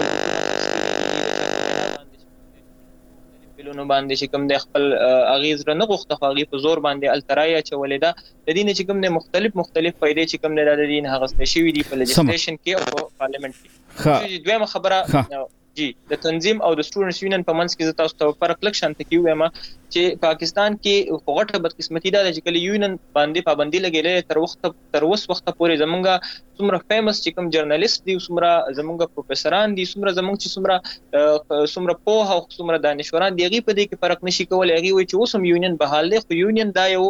نو باندې چې کوم د خپل اغیز را نه غوښته خو په زور باندې الترایا چولې ده د دې چې کوم نه مختلف مختلف فائدې چې کوم نه د دین هغه ست شوی دي په لیجسلیشن کې او پارلیمنت کې دویمه خبره جی د تنظیم او د سټوډنټس یونین په منځ کې تاسو ته فرق لک شانت کې وایم چې پاکستان کې غټه بدقسمتي ده چې کله یونین باندې پابندي لګیلې تر وخت تر اوس وخت پورې زمونږه څومره فیمس چې کوم جرنالیست دي څومره زمونږه پروفیسوران دي څومره زمونږ چې څومره څومره په او څومره دانشوران دي غي په دې کې فرق نشي کولای غي وي چې اوسم یونین بحال دی خو یونین دا یو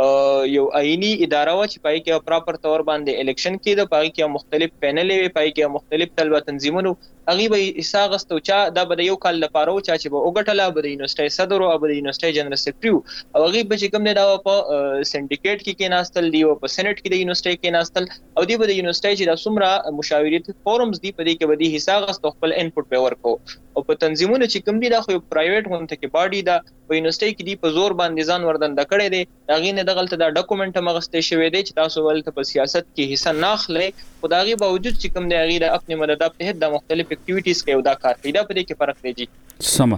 یو آئینی اداره و چې پای کې پراپر تور باندې الیکشن کې د پای کې مختلف پینل وي پای کې مختلف طلبه تنظیمونو اغي به اساغستو چا دا به یو کال لپاره او چا چې به وګټله به د یونیورسيټي صدر او به د یونیورسيټي جنرال سیکریټری او اغي به چې کوم نه دا په سندیکیټ کې کې ناستل دی او په سېنات کې د یونیورسيټي کې ناستل او دی به د یونیورسيټي چې د سمرا مشاورت فورمز دی په دې کې به د اساغستو خپل انپوټ به ورکو او په تنظیمونو چې کوم دي دا خو پرایویټ غونډه کې باډي دا په یونیورسيټي کې دی په زور باندې ځان وردن د کړي دي اغي نه دغلت دا ډاکومېنټ مغسته شوی دی چې تاسو ولته په سیاست کې حصہ نه اخلي خدایي باوجود چې کوم دی اغي د خپل مدد په د مختلف اکټیویټیز کوي دا کار پیدا پدې کې فرق دی جی سم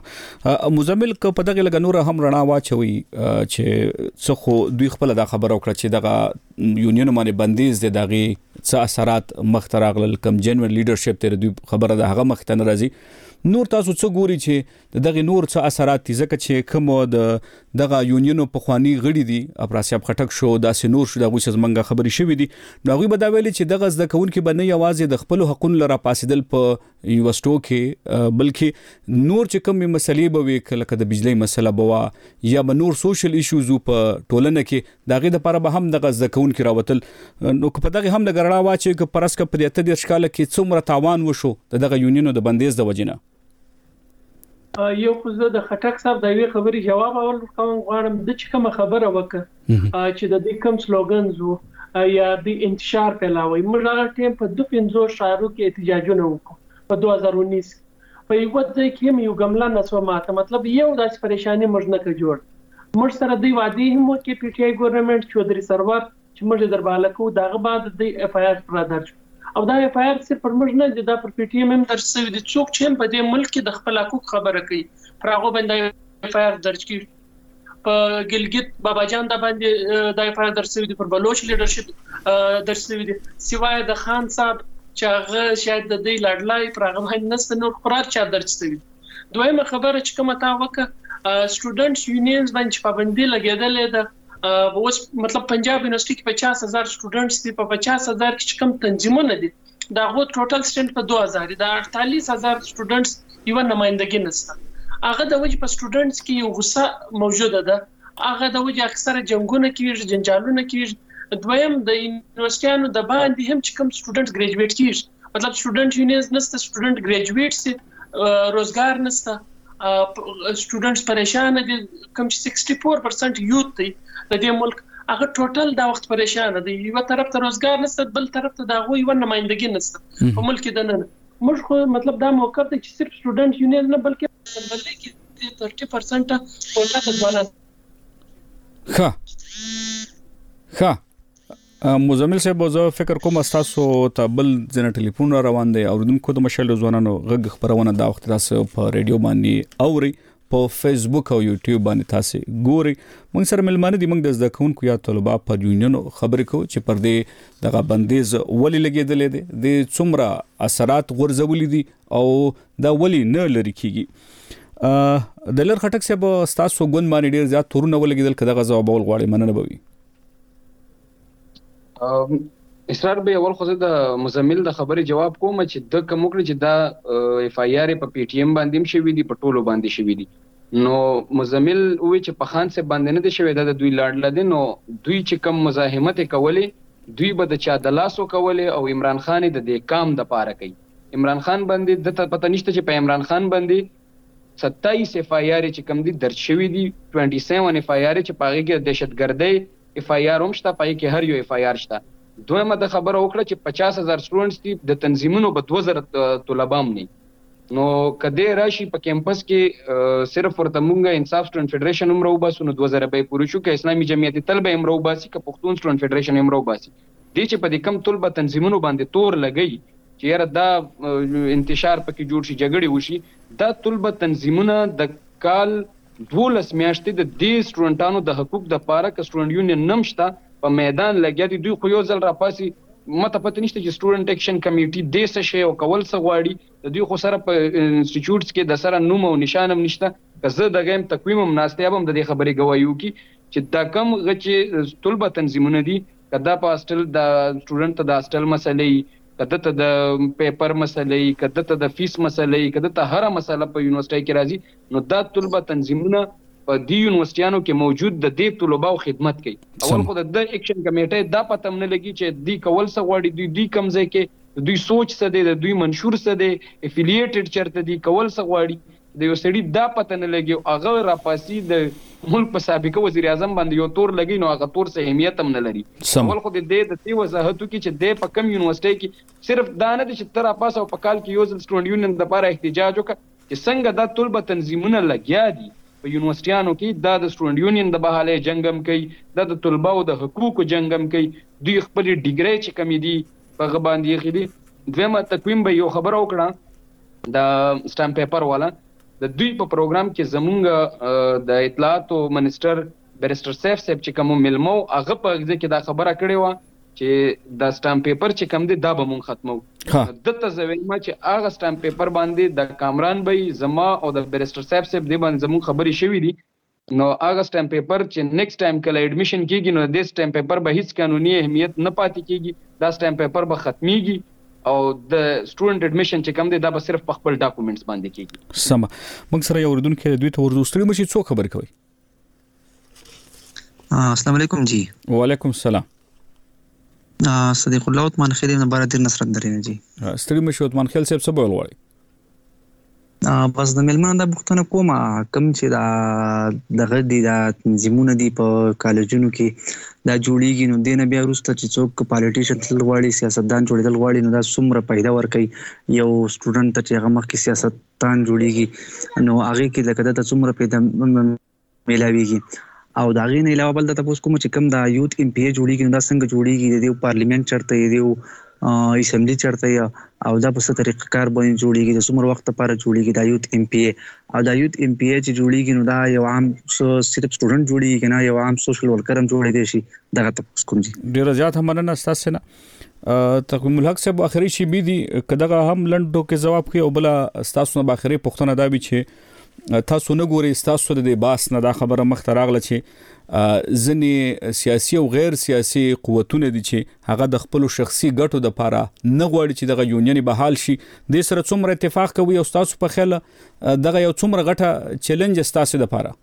مزمل ک په دغه لګ نور هم رڼا واچوي چې څه خو دوی خپل دا خبر وکړه چې دغه یونین باندې بندیز دی دغه څه اثرات مختراغل کم جنرال لیډرشپ ته دوی خبره ده هغه مختن راځي نور تاسو څه ګوري چې دغه نور څه اثرات دي ځکه چې کوم د دغه یونینو په خواني غړي دي افراسیاب خټک شو داسې نور شو دغه څه زمنګ خبري شوې دي نو هغه به دا ویلي چې دغه ځکه کونکي باندې یوازې د خپل حقوقو لپاره پاسیدل په یونیورسيټو کې بلکې نور چې کوم مسلې به وي کله د بجلی مسله بوا یا به نور سوشل ایشوز په ټولنه کې دغه د لپاره به هم دغه ځکه کونکي راوتل نو په دغه هم د ګرړا واچي ک پرسک په دې ته د ښکاله کې څومره تاوان وشو دغه یونینو د بندیز د وجنه یو خو زه د خټک صاحب د وی خبري جواب اول کوم غواړم د چې کوم خبره وکړه چې د دې کوم سلوګنز وو یا د انتشار پیلاوي موږ هغه ټیم په دوه پنځو شهرو کې احتجاجونه وکړو په دوه هزار ونیس په یو ځای کې یو ګملا نسو ماته مطلب یو داس پریشانی موږ نه کړ جوړ موږ سره دی وادي هم کې پی ټی آی ګورنمنت چودري سرور چې موږ درباله کو دغه بعد د اف آی آر پر درج او دا اف آی آر صرف پر موږ نه د پر پی ټی ایم هم درج شوی د څوک چې په دې ملک کې د خپل حقوق خبره کوي پراغو باندې اف آی آر درج کی په ګلګت بابا جان دا باندې د اف آی آر درج شوی د پر بلوچ لیډرشپ درج شوی د سیوای د خان صاحب چې هغه شاید د دې لړلای پراغو باندې نست نور قرار چا درج شوی دویمه خبره چې کومه تا وکړه سټوډنټس یونینز باندې پابندي لګیدلې ده اوس مطلب پنجاب یونیورسيټي کې پچاس هزار سټوډنټس دي په پچاس هزار کې کم تنظیمونه دي دا غو ټوټل سټډنټ په دوه هزار دا اړتالیس هزار سټوډنټس یو نمائندګي نشته هغه د وجه په سټوډنټس کې یو غصه موجوده ده هغه د وجه اکثره جنگونه کیږي جنجالونه کیږي دویم د یونیورسيټانو د باندې هم چې کم سټوډنټس ګریجویټ کیږي مطلب سټوډنټ یونینز نشته سټوډنټ ګریجویټ سي روزګار نشته سټوډنټس پریشان دي کم چې شصت و چهار پرسنټ یوت دي د دې ملک هغه ټوټل دا وخت پریشان دي یو طرف ته روزګار نشته بل طرف ته دا غوي و نمائندګي نشته په ملک د نن موږ خو مطلب دا موقف دی چې صرف سټوډنټ یونین نه بلکې بلکې کې تیس پرسنټ ټول ځوانان ښه ښه مزمل صاحب زه فکر کوم تاسو ته بل ځنه ټلیفون روان دی او دونکو د مشل ځوانانو غږ خبرونه دا وخت تاسو په ریډیو باندې اوري په فیسبوک او یوټیوب باندې تاسو ګوري. موږ سره ملمانه دي، موږ د زده کوونکو یا طلبه پر یونین خبرې کوو چې پر دې دغه بندیز ولې لګېدلې دي، د څومره اثرات غورځولي دي او دا ولې نه لري کیږي. د لر خټک صاحب تاسو ګوند باندې ډیر زیات تورونه ولګېدل، کله غزا بول غواړي مننه بوي. اسرار به اول خو د مزمل د خبرې جواب کوم چې د کوم کړي چې دا اف آی آر په پی ټی ایم باندې شوی دی، په ټولو باندې شوی دی. نو مزمل وی چې په خان سه باندې نه دی شوی، دا د دوی لاړ لدي. نو دوی چې کوم مزاحمت کولې دوی به د چا د لاسو کولې، او عمران خان د دې کام د پاره کوي. عمران خان باندې د پته نشته چې په عمران خان باندې ستایس اف آی آر چې کوم دي درج شوی دی، سبعه اف آی آر چې پاغي کې دهشتګردۍ اف آی آر هم شته، پای کې هر یو اف آی آر شته. دویمه د خبره وکړه چې پچاس هزار سټوډنټس دي، د تنظیمونو به دوه زره طلبام نه. نو کدی راشي په کیمپس کې صرف ورته مونږه انصاف سټوډنټ فدریشن هم راوباسو، نو دوه زره به پوره شو. که اسلامي جمعیت طلبه هم راوباسي، که پښتون سټوډنټ فدریشن هم راوباسي. دي چې په دې کم طلبه تنظیمونو باندې تور لګي چې یاره دا انتشار پکې جوړ شي، جګړې وشي. دا طلبه تنظیمونه د کال دولس میاشتې د دې سټوډنټانو د حقوق د پاره که سټوډنټ یونین نمشته په میدان لګیا دي. دوی خو یو ځل راپاسي، مته پته نشته چې سټوډنټ اکشن کمیټي دې څه شی او کول څه غواړي. د دوی خو سره په انسټیټیوټس کې د سره نوم او نشان هم نشته. که زه د غیم تقویم هم ناستیا هم د دې خبرې گواهی وکي چې دا کم غچ طلبه تنظیمونه دي، کدا په هاستل د سټوډنټ ته د هاستل مسلې، کدا ته د پیپر مسلې، کدا ته د فیس مسلې، کدا ته هر مسله په یونیورسيټي کې راځي. نو دا طلبه تنظیمونه په دې یونیورسيټیانو کې موجود د دې طلباو خدمت کوي. اول خو د اکشن کمیټه دا پته نه لګي چې دی کول څه غواړي، دوی دی کم ځای کې دوی سوچ څه دی، د دوی منشور څه دی، افیلیټډ چرته دی، کول څه غواړي. د یو سړي دا پته نه لګي، هغه راپاسي د ملک په سابقه وزیر اعظم باندې یو تور لګي، نو هغه تور څه اهمیت هم نه لري. اول خو د دې د دې وضاحت کی چې د په کم یونیورسيټي کې صرف دا نه دي چې تر پاسه او په کال کې یو ځل سټوډنټ یونین د لپاره احتجاج وکړي چې څنګه دا طلبه تنظیمونه لګیا دي په یونیورسيټیانو کې. دا د سټوډنټ یونین د بحاله جنگم کوي، دا د طلباو د حقوقو جنگم کوي. دوی خپل ډیګری چې کمی دي په غباندې خېدي. دویمه تقویم به یو خبر وکړه د سټامپ پیپر والا. د دوی په پروګرام کې زمونږ د اطلاعات او منسٹر بیرسټر سیف صاحب چې کوم ملمو هغه په ځکه دا خبره کړې و چې د سټامپ پیپر چې کم دي دا به مونږ ختمو. دته زویما چې هغه سټامپ پیپر باندې د کامران بای زما او د بیرسټر صاحب صاحب دی باندې زموږ خبرې شوې دي. نو هغه سټامپ پیپر چې نیکسټ ټایم کله اډمیشن کیږي نو د سټامپ پیپر به هیڅ قانوني اهمیت نه پاتې کیږي. دا سټامپ پیپر به ختميږي او د سټوډنټ اډمیشن چې کم دی دا به صرف په خپل ډاکومېنټس باندې کیږي. سم. موږ سره یو اوریدونکو دوی ته ورزوستري مشي څو خبر کوي. السلام علیکم جی. وعلیکم السلام. صدیق الله عثمان خیل نه بار دې نصرت درینه جی. ستړي مشي عثمان خیل صاحب څه بول وایي؟ بس د ملمان د بوختنه کومه کم چې دا دغه دي د تنظیمونه دي په کالجونو کې دا جوړیږي، نو دینه بیا وروسته چې څوک پالیټیشن تل غواړي، سیاستدان جوړیدل غواړي، نو دا څومره پیدا ورکوي یو سټوډنټ ته چې هغه مخکې سیاستدان جوړیږي، نو هغه کې لکه دا څومره پیدا ملاویږي. او دا غي نه علاوه بل د تاسو کوم چې کم دا یوت ایم پی ای جوړیږي، نو دا څنګه جوړیږي، د پارلیمنت چرته دی او اسمبلی چرته او دا په څه طریقه کار باندې جوړیږي، د څومره وخت لپاره جوړیږي دا یوت ایم پی ای. او دا یوت ایم پی ای چې جوړیږي نو دا یو عام صرف سټوډنټ جوړیږي نه، یو عام سوشل ورکر هم جوړیږي شي. دا تاسو کوم دي ډیر زیات هم نه تاسو نه تقویم الحق صاحب اخري شي بي دي کداغه هم لندو کې جواب کوي او بل تاسو نه باخري پښتنه دا بي چې تاسو نه ګوري تاسو د باس نه دا خبره مختراغله چې ځنې سیاسي او غیر سیاسي قوتونه دي چې هغه د خپل شخصي ګټو د لپاره نه غواړي چې دغه یونین بحال شي. د سره څومره اتفاق کوي او تاسو په خیال دغه یو څومره غټه چیلنج تاسو د لپاره؟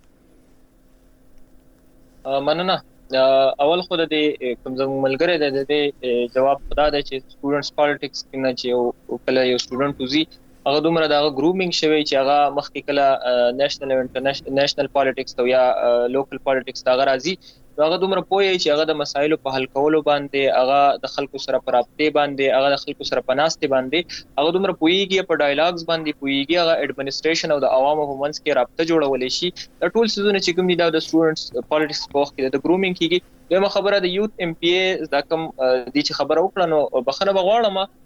مننه. اول خو د کوم زموږ ملګری د دې جواب خدا ده چې سټوډنټس پالیټکس کې نه چې او کله یو سټوډنټ وزي هغه دومره دا ګرومینګ شوی چې هغه مخکې کله نېشنل او انټرنیشنل نېشنل پالیټکس او یا لوکل پالیټکس دا غراځي، هغه دومره پوهی چې هغه د مسایلو په حل کولو باندې، هغه د خلکو سره په رابطه باندې، هغه د خلکو سره په ناستې باندې هغه دومره پوهیږي، په ډایلاګز باندې پوهیږي، هغه اډمنسټریشن او د عوامو په منځ کې رابطه جوړولې شي. دا ټول سيزونه چې کوم دي دا د سټوډنټس پالیټکس په وخت کې د ګرومینګ کیږي. دغه خبره د یوت ایم پی ای دا کوم د چې خبره وکړه نو بخنه بغواړم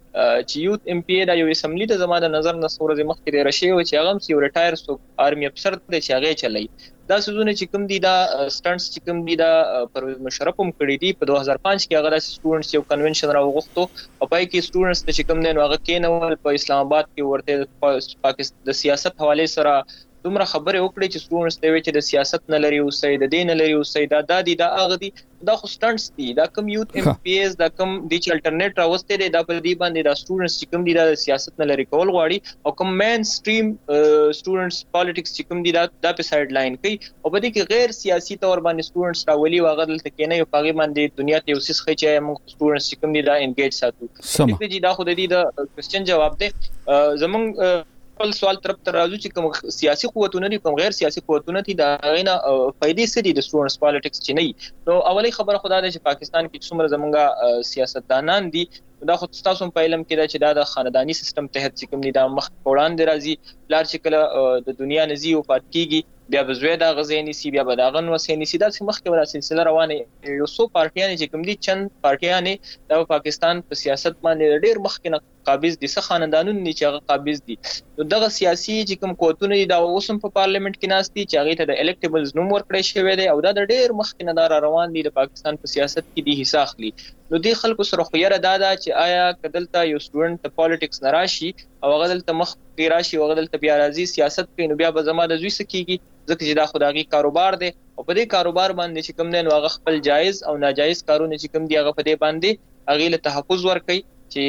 چې یوت ام پی دا یو اسمبلی د زماده نظر نه سورې مخکې د رشي او چې هغه یو ریټایر سو آرمي افسر دی چې هغه چلای دا سوزونه چې کوم دي دا سټنټس چې کوم دي دا پرویز مشرف هم کړی دي په دوه هزار پنځه کې هغه د سټوډنټس یو کنونشن راوغښتو او پای کې سټوډنټس چې کوم دي نو هغه کېنول په اسلام آباد کې ورته پاکستان د سیاست حواله سره دومره خبره وکړي چې سټوډنټس ته وی چې د سیاست نه لري او سید د دین لري او سید دا دي دا هغه دي دا خو سټنټس دي دا کوم یوت ام پی ایس دا کوم د چې الټرنیټ راوسته دي دا په دې باندې دا سټوډنټس چې کوم دي دا سیاست نه لري کول غواړي او کوم مین سټریم سټوډنټس پالیټکس چې کوم دي دا د په سایډ لاین کوي او په دې کې غیر سیاسي تور باندې سټوډنټس راولي واغه دلته کې نه یو پاغي باندې دنیا ته اوسې خي چې موږ سټوډنټس چې کوم دي دا انګیج ساتو دې دا خو د دې د کوېسچن جواب دی زمونږ خپل سوال طرف ته راځو چې کوم سیاسي قوتونه دي کوم غیر سیاسي قوتونه دي دا غینا فائدې سړي د سټوډنټس پالیټکس چې نه نو اولی خبره خدا ده چې پاکستان کې څومره زمونږه سیاستدانان دي دا خو تاسو په علم کې دا چې دا د خاندانی سیستم تحت چې کوم نظام مخ وړاندې راځي لار چې کله د دنیا نزي او پات کیږي بیا به زوی دا غزې نسی بیا به دا غن وسې نسی دا چې مخکې ولا سلسله روانه یو څو پارټیان چې کوم دي چند پارټیان د پاکستان په سیاست باندې ډېر مخکې قابض دي څه خاندانونو نه چې هغه قابض دي نو دغه سیاسي چې کوم قوتونه دي دا اوسم په پارلیمنت کې ناشتي چې هغه ته د الیکټیبلز نوم ورکړی شوی دی او دا د ډېر مخکې نه روان دي د پاکستان په سیاست کې دي حصہ اخلي نو دې خلکو سره خو یره دادا چې آیا کدلته یو سټوډنټ ته پالیټکس نه راشي او هغه دلته مخ کې راشي او هغه دلته بیا راځي سیاست کوي نو بیا به زما د زوی سکیږي ځکه چې دا خدایي کاروبار دی او په دې کاروبار باندې چې کوم نه هغه خپل جایز او ناجایز کارونه چې کوم دی هغه په دې باندې هغه له تحفظ ورکړي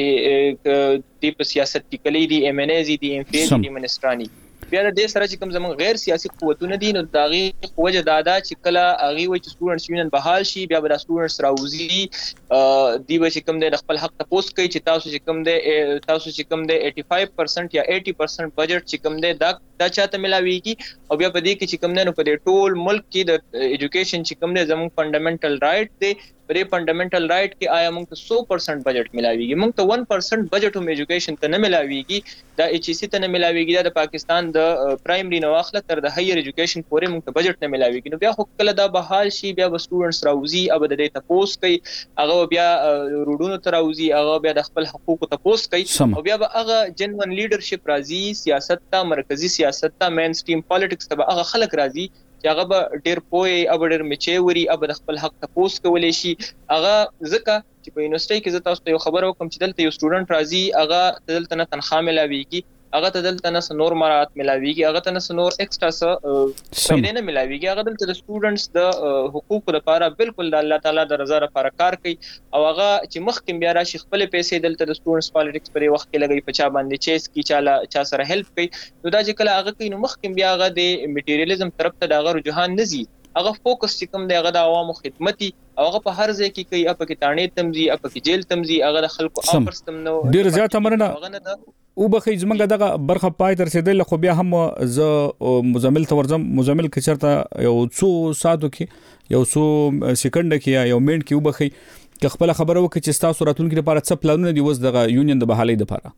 چې د په سیاست کې کلی دي ام ان ای دي ام پی دي منسترانی بیا د دې سره چې کوم زمون غیر سیاسي قوتونه دي نو داغي خوجه دادا چې کله هغه وای چې سټوډنټس یونین بحال شي بیا به سټوډنټس راوځي دی به چې کوم د خپل حق تاسو کوي چې تاسو چې کوم د تاسو چې کوم د پچاسی پرسنټ یا اسی پرسنټ بجټ چې کوم د دا دا چاته ملاويږي او بیا په دې کې چې کوم نه په دې ټول ملک کې د ایجوکیشن چې کوم د زمون فندامنټل رائټ دی پرې فندامنټل رائټ کې آیا موږ ته سو پرسنټ بجټ ملاويږي موږ ته ون پرسنټ بجټ هم ایجوکیشن ته نه ملاويږي دا ایچ سی ته نه ملاويږي دا د پاکستان د پرایمري نو اخله تر د هایر ایجوکیشن پورې موږ ته بجټ نه ملاويږي نو بیا خو کله دا بحال شي بیا به سټوډنټس راوځي او د دې تاسو کوي هغه بیا روډونو ته راوځي هغه بیا د خپل حقوقو تاسو کوي او بیا به هغه جنون لیډرشپ راځي سیاست ته مرکزی سیاست ته مین سټریم پالیټکس ته هغه خلک راځي چې هغه به ډېر پوي او ډېر میچوري او د خپل حق تاسو کولای شي هغه ځکه چې په یونیورسيټي کې زه تاسو ته یو خبر وکم چې دلته یو سټوډنټ راځي هغه دلته نه تنخواه ملاويږي هغه ته دلته نه نور مرات ملاويږي هغه ته نه نور ایکسترا څه پیدا نه ملاويږي هغه دلته د سټوډنټس د حقوقو لپاره بالکل د الله تعالی د رضا لپاره کار کوي او هغه چې مخکې بیا راشي خپل پیسې دلته د سټوډنټس پالیټکس پرې وخت کې لګي پچا باندې چیس کی چاله چا سره هیلپ کوي نو دا چې کله هغه کوي نو مخکې بیا هغه د میټیریالیزم طرف ته دا رجحان نزي هغه فوکس چې کوم دی هغه د عوامو خدمتي او هغه په هر ځای کې کوي اپ کې تانې تمزي اپ کې جیل تمزي هغه د خلکو افرس تم نو ډیر زیاته مرنه او بخې زمونږ دغه برخه پای تر رسیدل خو بیا هم ز مزمل تورزم مزمل کې چرته یو څو ساتو کې یو څو سکند کې یو منټ کې وبخې که خپل خبره وکړي چې تاسو راتلونکي لپاره څه پلانونه دي وس دغه یونین د بحالي لپاره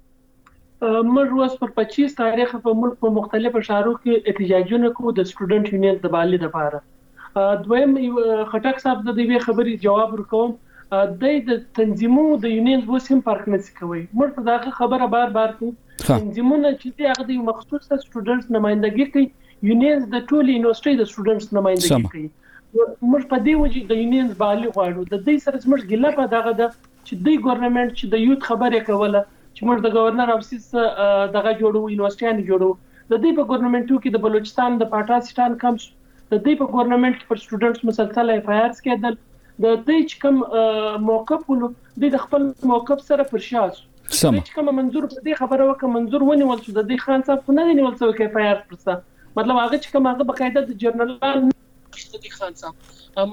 موږ اوس پر پچیس تاریخ په ملک په مختلفو ښارونو کې احتجاجونه کوو د سټوډنټ یونین د بحالي لپاره دویم خټک صاحب د دې خبرې جواب ورکوم د تنظیمونو د یونین وسیم پارک نه کوي موږ دا خبره بار بار کوو تنظیمونه چې هغه د مخصوص سټوډنټس نمائندګي کوي یونین د ټول یونیورسيټي د سټوډنټس نمائندګي کوي موږ په دې وجه د یونین بحالي غواړو د دې سره موږ ګیله په دغه د چې د ګورنمنت چې د یوت خبره کوله چې موږ د گورنر افسیس دغه جوړو یونیورسيټیان جوړو د دې په ګورنمنټو کې د بلوچستان د پاټاسټان کم د دې په ګورنمنت پر سټوډنټس مسلسل اف آی آرز کېدل د دې چې کوم موقف ولو د خپل موقف سره پر شاس چې کوم منظور په دې خبره وکړه منظور ونیول شو د دې خان صاحب خو نه نیول شو کې اف آی آر پرسه مطلب هغه چې کوم هغه بقاعده د جرنال د دې خان صاحب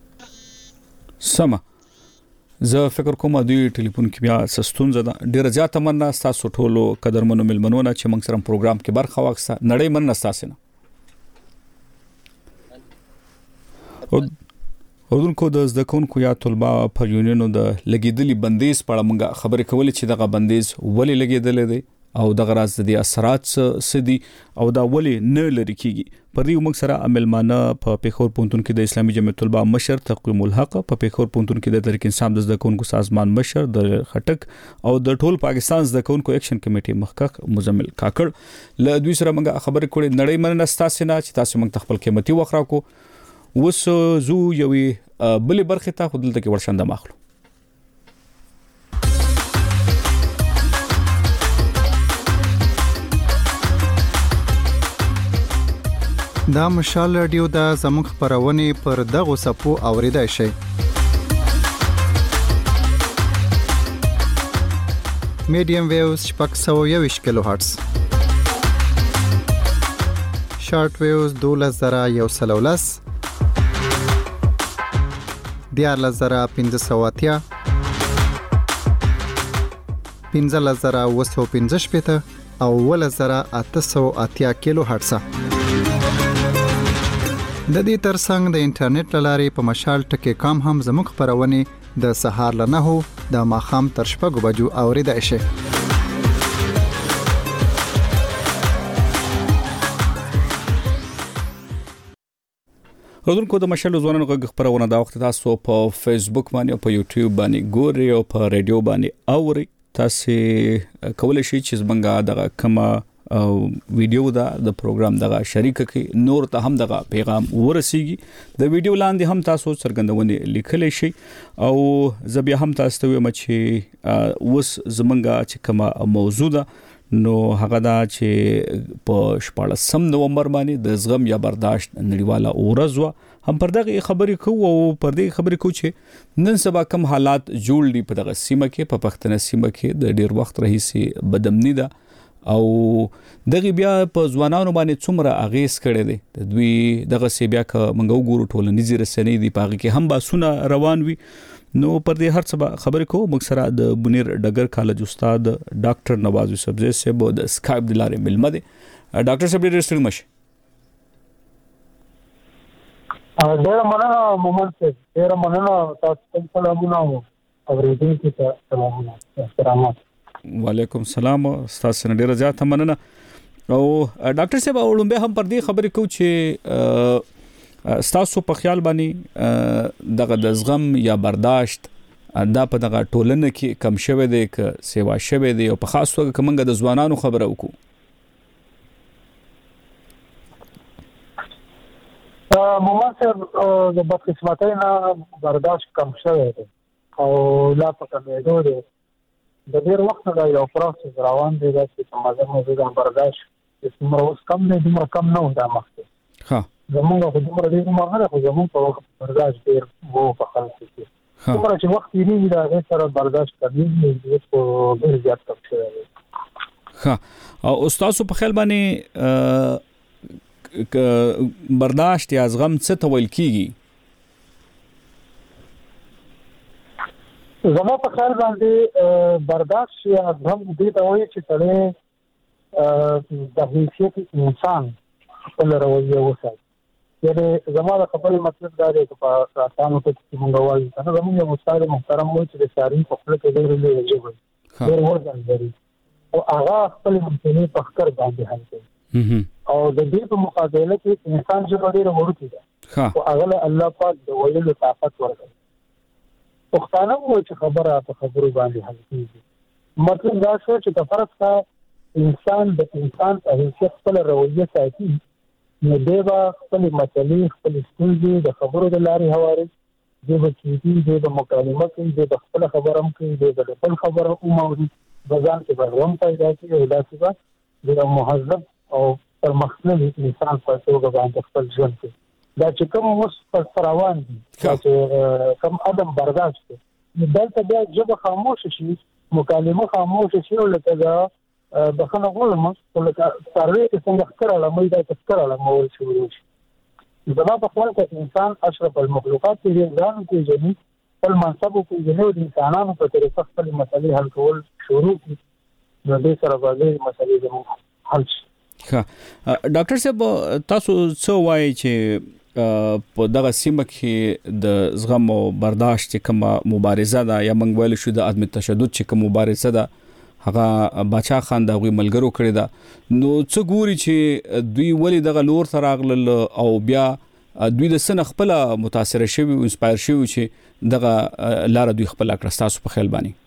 مګر سم زه فکر کوم دوی ټلیفون کې بیا سستون زده ډیر زیات مننه تاسو ټولو قدرمنو ملمنونه چې موږ سره پروګرام کې برخه واخسته نړۍ مننه تاسو نه اردوونکو د زده کوونکو یا طلبه پر یونینو د لګیدلي بندیز په اړه موږ خبرې کولې چې دغه بندیز ولې لګیدل دي او دغه راز د اثرات سدي او دا ولې نه لري کیږي. پر دې موږ سره عملمانه په پیښور پونتون کې د اسلامي جمعیت العلماء مشر تقویم الحق، په پیښور پونتون کې د تحریک انصاف د زده کوونکو سازمان مشر د خټک او د ټول پاکستان زده کوونکو اکشن کمیټې مخکښ مزمل کاکړ له دوی سره موږ خبرې کړې. نړۍ مننه ستاسو نه چې تاسو موږ خپل قیمتي وخت راکو. وس زو یوې بلې برخې ته خپل ته کې ورشنده ماخلو. دا مشال رادیو دا زموږ خبرونه پر دغه سپو اوریدای شي. میډیم ویوز شپږ سوه یوویشت کیلو هرتز، شارټ ویوز دولس زره یو سل او لس، دیارلس زره پنځه سوه اتیا، پنځلس زره اووه سوه پنځه شپېته او اوولس زره اته سوه اتیا کیلو هرتز. د دې ترڅنګ د انټرنیټ لارې په مشال ټکی کام هم زموږ خبرونه د سهار له نهو د ماښام تر شپږو بجو اوریدای شي. غوډونکو د مشال ځوانانو غږ خبرونه دا وخت تاسو په فیسبوک باندې او په یوټیوب باندې ګوري او په ریډیو باندې اوري. تاسو کولای شئ چې زمونږ دغه کما او ویډیو دا د پروګرام دغه شریک کی نور ته هم دغه پیغام ورسیږي. د ویډیو لاندې هم تاسو څرګندونه لیکلی شي او زه بیا هم تاسو ته وایم چې اوس زمونږ چې کومه موضوع ده نو هغه دا چې په شپاړسم نومبر باندې د زغم یا برداشت نړیواله ورځ و. هم پر دغه خبرې کوو او پر دې خبرې کوو چې نن سبا کوم حالات جوړ دي په دغه سیمه کې، په پښتنه سیمه کې د ډیر وخت راهیسې بدامني ده او دغه بیا په ځوانانو باندې څومره اغیز کړي دي. د دوی دغه سی بیا ک منګو ګورو ټولنیزې رسنۍ دی پاږي کې هم باسونه روان وي. نو پر دې هر څه خبرې کوو. موږ سره د بنیر ډګر کالج استاد ډاکټر نواز یوسفزی صاحب د اسکایپ د لارې ملمه دي. ډاکټر صاحب ډېر ستړي مشه. ډېر مننه محمد صاحب، ډېر مننه تاسو ته سلامونه اوریدونکو ته سلامونه احترامات. وعلیکم السلام، تاسو نه ډیر زیات مننه. او ډاکټر صاحب اولمبه هم پر دې خبرې کو چې تاسو په خیال باندې دغه د زغم یا برداشت دا په دغه ټولنه کې کم شوه دی ک سیوا شوه دی او په خاص توګه کومه د ځوانانو خبره وکړو. محمد صاحب د بدقسمتۍ نه برداشت کم شوه دی او لا په کمېدو دی. د ډیر وخت نه یو پروسس روان دی چې په مازه موږ د برداشت څومره اوس کم نه دومره کم نه ودا مخکې. ها زموږ په دومره ډیر ماغره خو زموږ په وخت برداشت ډیر وو په خلک کې. څومره چې وخت یې دا غیر سره برداشت کوي چې په ډیر زیات کم شوی دی. ها او استاد په خیال باندې برداشت یا زغم څه ته ویل کیږي؟ زما په خیال باندې برداشت یا زغم دې ته وایي چې سړی د حیثیت انسان خپل رویه وساتي. یعنې زما د خبرې مطلب دا دی چې په آسانو کې چې موږ وایو کنه زموږ یو استاد محترم وایي چې د ساري په خپل کې ډېر لوی ژبه ډېر وزن لري او هغه خپل مسلې په خکر باندې حل کوي او د دې په مقابله کې انسان ژبه ډېره ورته ده او هغه الله پاک د ویلو طاقت ورکړي. پښتانه وایي چې خبره په خبرو باندې حل کیږي. مطلب دا شو چې د فرض کا انسان د انسان په حیثیت خپل رویه ساتي نو دی به خپل مسلې خپل ستونزې د خبرو د لارې هواري دی به کیږي دی به مکالمه کوي دی به خپل خبره هم کوي دی به خپل خبره هم اوري ځان کې به هم پیدا کوي او داسې به د مهذب او پرمختللي انسان په توګه باندې خپل ژوند کوي. دا چې کوم اوس پر روان دي چې کوم عدم برداشت دی دلته بیا ژبه خاموش شي مکالمه خاموش شي او لکه دا بخنه غوړم لکه سروي څنګه ښکاره مې دا ښکاره مول شروع شي. زما په خیال کې انسان اشرف المخلوقات کې ځان کې ځنی خپل منصب کې ځنی د انسانانو په طریقه خپل مسلې حل کول شروع کړي نو دې سره باندې مسلې زموږ حل شي. ها ډاکټر صاحب تاسو څه وایي چې په دغه سیمه کې د زغم او برداشت کومه مبارزه ده یا موږ ویل شو د عدم تشدد چې کومه مبارزه ده هغه باچا خان دا غوي ملګرو کړی دا نو څه ګوري چې دوی ولې دغه لور سره راغلل او بیا دوی د سن خپل متاثر شوی او انسپایر شوی چې دغه لار دوی خپل کړ تاسو په خیال باندې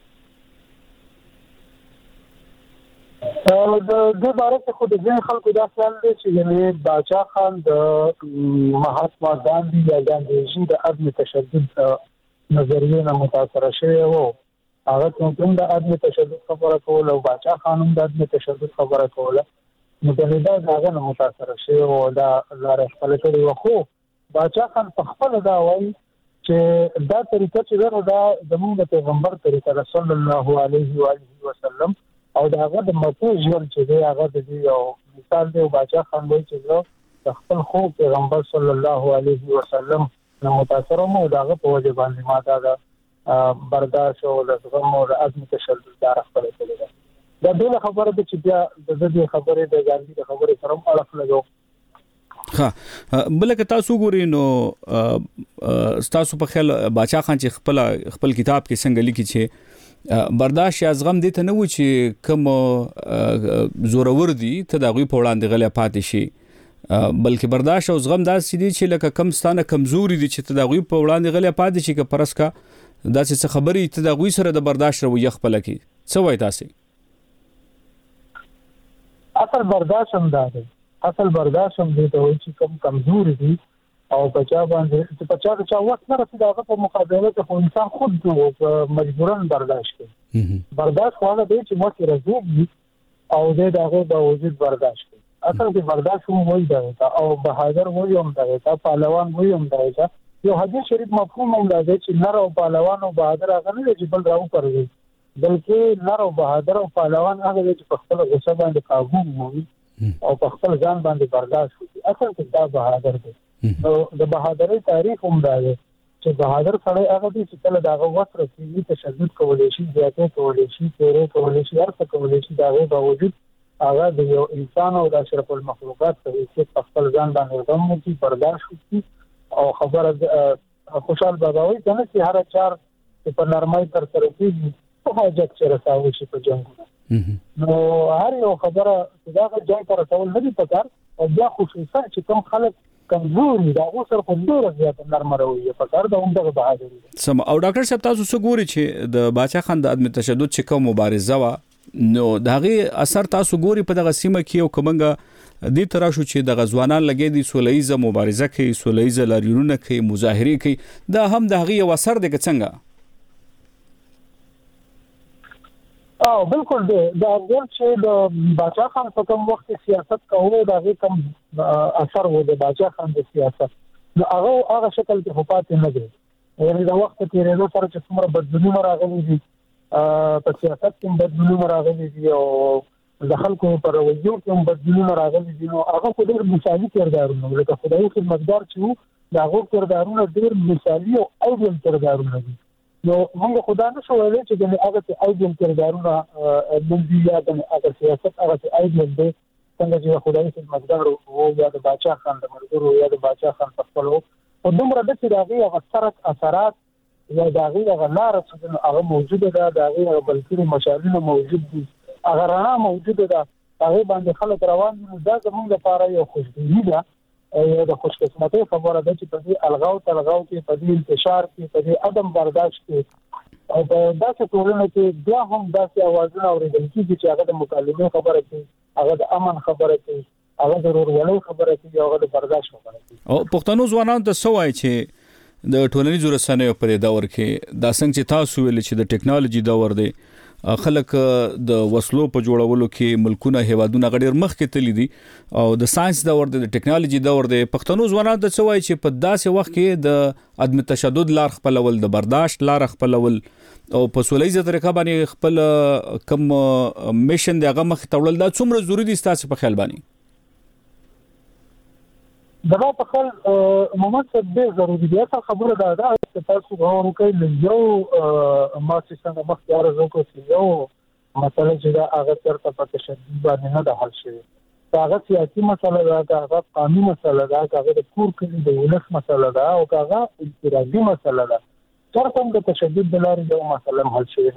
د د باره کې خو د ځین خلکو دا خیال دی چې یعنی باچا خان د مهاتما ګاندھی یا ګاندھیجي د عدم تشدد نظریه نه متاثر شوی وو هغه کوم د عدم تشدد خبره کوله او باچا خان هم د عدم تشدد خبره کوله نو د دې داغه نه متاثر شوی وو دا لار خپل کړی وو خو باچا خان په خپل دا وایي چې دا طریقه چې دا زموږ پیغمبر طریقه رسول الله علیه و آله وسلم او دا هغه د مکه ژوند چې دی هغه د دې یو مثال دی او باچا خان وایي چې د خپل خو پیغمبر صلی الله علیه وسلم نو متاثر مو دا هغه په وجه باندې ما دا د برداشت او د زغم او د عزم تشدد دار خپل کړی دا ډېر خبره ده چې بیا د دې خبرې د ګاندھی د خبرې سره اړه لګو ها بلکې تاسو ګورئ نو تاسو په خیال باچا خان چې خپل خپل کتاب کې څنګه لیکي چې برداشت یا زغم دې ته نه و چې کوم زورور دي ته دا غوي په وړاندې غلې پاتې شي بلکې برداشت او زغم دا سړي چې لکه کم ستانه کمزوري دي چې ته دا غوي په وړاندې غلې پاتې شي که پرسکا دا څه خبرې ته دا غوي سره د برداشت رویه خپل کی څه وای تاسو اصل برداشت هم دا دی اصل برداشت هم دې ته وایي چې کم کمزوري دي او بچا باندې چې بچا چې وخت نه رسیدي هغه په مقابله کې خو انسان خود مجبورن برداشت کوي برداشت خو هغه دی چې مو کې رزوب او دې دغه باوجود برداشت کوي اصل کې برداشت هم وایي دا او بهادر وایي هم دا پهلوان وایي هم دا یو حدیث شریف مفهوم هم دا دی چې نر او پهلوان او بهادر هغه نه چې بل راو پرږي بلکې نر او بهادر او پهلوان هغه چې په خپل غصه باندې قابو مومي او په خپل ځان باندې برداشت کوي اصل کې دا بهادر دی نو د بهادرۍ تاریخ هم دا دی چې بهادر سړی هغه دی چې کله دغه وخت رسېږي تشدد کولی شي زیاتې کولی شي تیرې کولی شي هر څه کولی شي د هغې باوجود هغه د یو انسان او د اشرف المخلوقات په حیثیت په خپل ځان باندې غم وکړي برداشت وکړي او خبره خوشحال بابا وایي که نه چې هره چار چې په نرمۍ ترسره کېږي څه حاجت چې رساوی شي په جنګونه نو هر یو خبره چې دغه جنګ ته رسول نه دي پکار او بیا خصوصا چې کوم خلک کمزوري دا اوسر په ډیره زیاته نرمه رویه په کار دا هم دغه بهادري سم او ډاکټر صاحب تاسو څه ګوري چې د باچا خان د عدم تشدد چې کوم مبارزه وا نو دغه اثر تاسو ګوري په دغه سیمه کې او کومنګ دې تر شو چې د غزوانان لګې دي سولېزه مبارزه کوي سولېزه لاریونه کوي مظاهره کوي دا هم دغه یو اثر دی څنګه او بالکل دی دا ګور چې د باچا خان په کوم وخت سیاست کوو دا غي کوم اثر و د باچا خان د سیاست نو هغه هغه شکل کې حکومت نه دی یعنی دا وخت کې رېدو سره چې څومره بدلونونه راغلي دي په سیاست کې بدلونونه راغلي دي او د خلکو پر رویو کې بدلونونه راغلي دي نو هغه په ډېر مثالي کردارونه لکه خدای خدمتګار چې دا هغه کردارونه ډېر مثالي او ایډیل کردارونه دي نو موږ خدای نه شو ویلې چې د هغه ته ایډیل کردارونه د یا د هغه سیاست هغه ته ایډیل دی څنګه چې خدای خدمتګار وو یا د باچا خان د مرګرو یا د باچا خان په خپل او دومره د چې داغي هغه اثرات اثرات یا داغي هغه لار چې هغه موجوده ده داغي هغه بلکې مشالونه موجود دي هغه رڼا موجوده ده هغه باندې خلک روان دي دا زموږ لپاره یو خوشبیني ده او د خوشقسمتۍ خبره ده چې په دې الغاو تلغاو کې په دې انتشار کې په دې عدم برداشت کې او په داسې ټولنه کې بیا هم داسې اوازونه اورېدل کېږي چې هغه د مکالمې خبره کوي هغه د امن خبره کوي هغه د ورورولۍ خبره کوي هغه د برداشت خبره کوي او پښتنو ځوانانو ته څه وایي چې د ټولنیزو رسنیو په دور کې دا څنګه چې تاسو ویل چې د ټیکنالوژي دور دی خلک د وسلو په جوړولو کې ملکونه هیوادونه غډیر مخ کې تللی دي او د ساينس دور دی د ټیکنالوژي دور دی پښتنو ځوانانو ته څه وایي چې په داسې وخت کې د عدم تشدد لار خپلول د برداشت لار خپلول او په سولېزه طریقه باندې خپل کم میشن دغه مخ تړل دا څومره ضروری دي تاسو په خیال باندې دا په خل ممثل به ضروري دي اصل خبره دا ده چې تاسو غواړئ چې یو ما چې څنګه مخکې راځو چې یو مسله چې دا هغه ترته په تشدد باندې نه ده حل شوی هغه سیاسي مسله ده هغه قانوني مسله ده هغه د کور کې د ولس مسله ده او هغه انفرادي مسله ده تر څنګه تشدد د لارې یو مسله حل شوی ده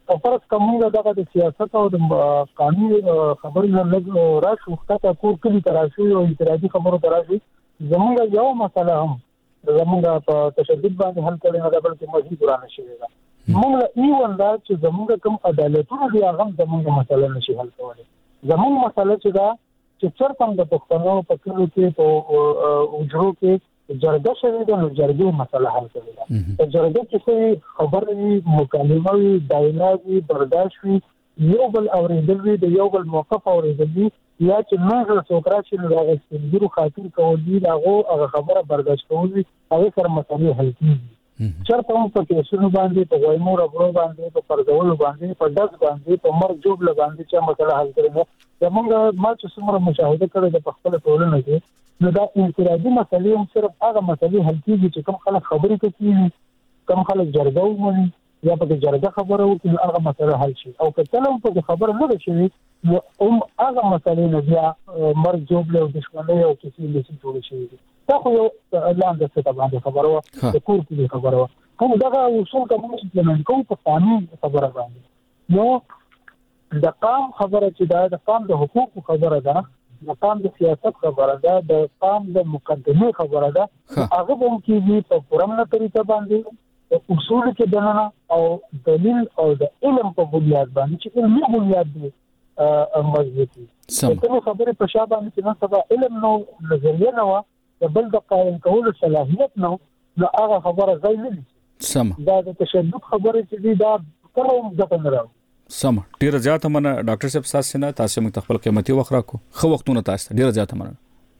او فرض کومه دغه د سیاست او د قانون خبرې نه لږ راشو خطه کور کلی تراشو او اعتراضي خبرو تراشو زمونږ یو مسله هم زمونږ په تشدد باندې حل کړي نه ده بلکې مزید ورانه شوې ده موږ ای وندا چې زمونږ کوم عدالتونه دي هغه زمونږ مسله نشي حل کولای زمونږ مسله چې دا چې چرته د پښتنو په کلو کې په وجرو کې جرګه شوی د جرګې مسله حل کړي ده جرګه کې خبرې مکالمه وي ډایلاګ برداشت وي یو بل اوریدل وي د یو بل موقف اوریدل وي یا چې موږ څوکرا چې نو راغستل خاطر کول دي هغه خبره برداشت کول دي هغه سره مسلې حل کیږي چرته هم په کیسونو باندې په وایمو ربرو باندې په پرځولو باندې په داس باندې په مرګ جوړ باندې چې مسله حل کړي زمونږ ما چې څومره مشاهده کړې د خپل ټولنه کې نو دا انفرادي مسلې هم صرف هغه مسلې حل کیږي چې کوم خلک خبرې کوي کوم خلک جرګه ومني یا په جرګه خبره وکړي هغه مسله حل شي او که تل هم په خبره نه شي نو هم هغه مسلې نه بیا مرګ جوړ او دښمنۍ او کیسې لسی جوړ شي دا خو یو لاندې څه باندې خبره و د کور کې خبره و کوم دغه اصول کوم چې نه کوم په قانون خبره باندې نو د قام خبره چې دا د قام د حقوق خبره ده د قام د سیاست خبره ده د قام د مقدمه خبره ده هغه هم کېږي په پرمنه طریقه باندې اصول کې دننه او دلیل او د علم په بنیاد باندې چې علمي بنیاد دی مضبوطی څنګه خبره په شابه باندې نه سبا علم نو نظریه نو د بل د قائم کولو صلاحیت نو نو هغه خبره ځای نه لري سم دا د تشدد خبره چې دی دا کوم ځکه نه راو سم ډیر زیاته منه ډاکټر صاحب تاسو نه تاسو موږ خپل قیمتي وخت راکو خو وختونه تاسو ډیر زیاته منه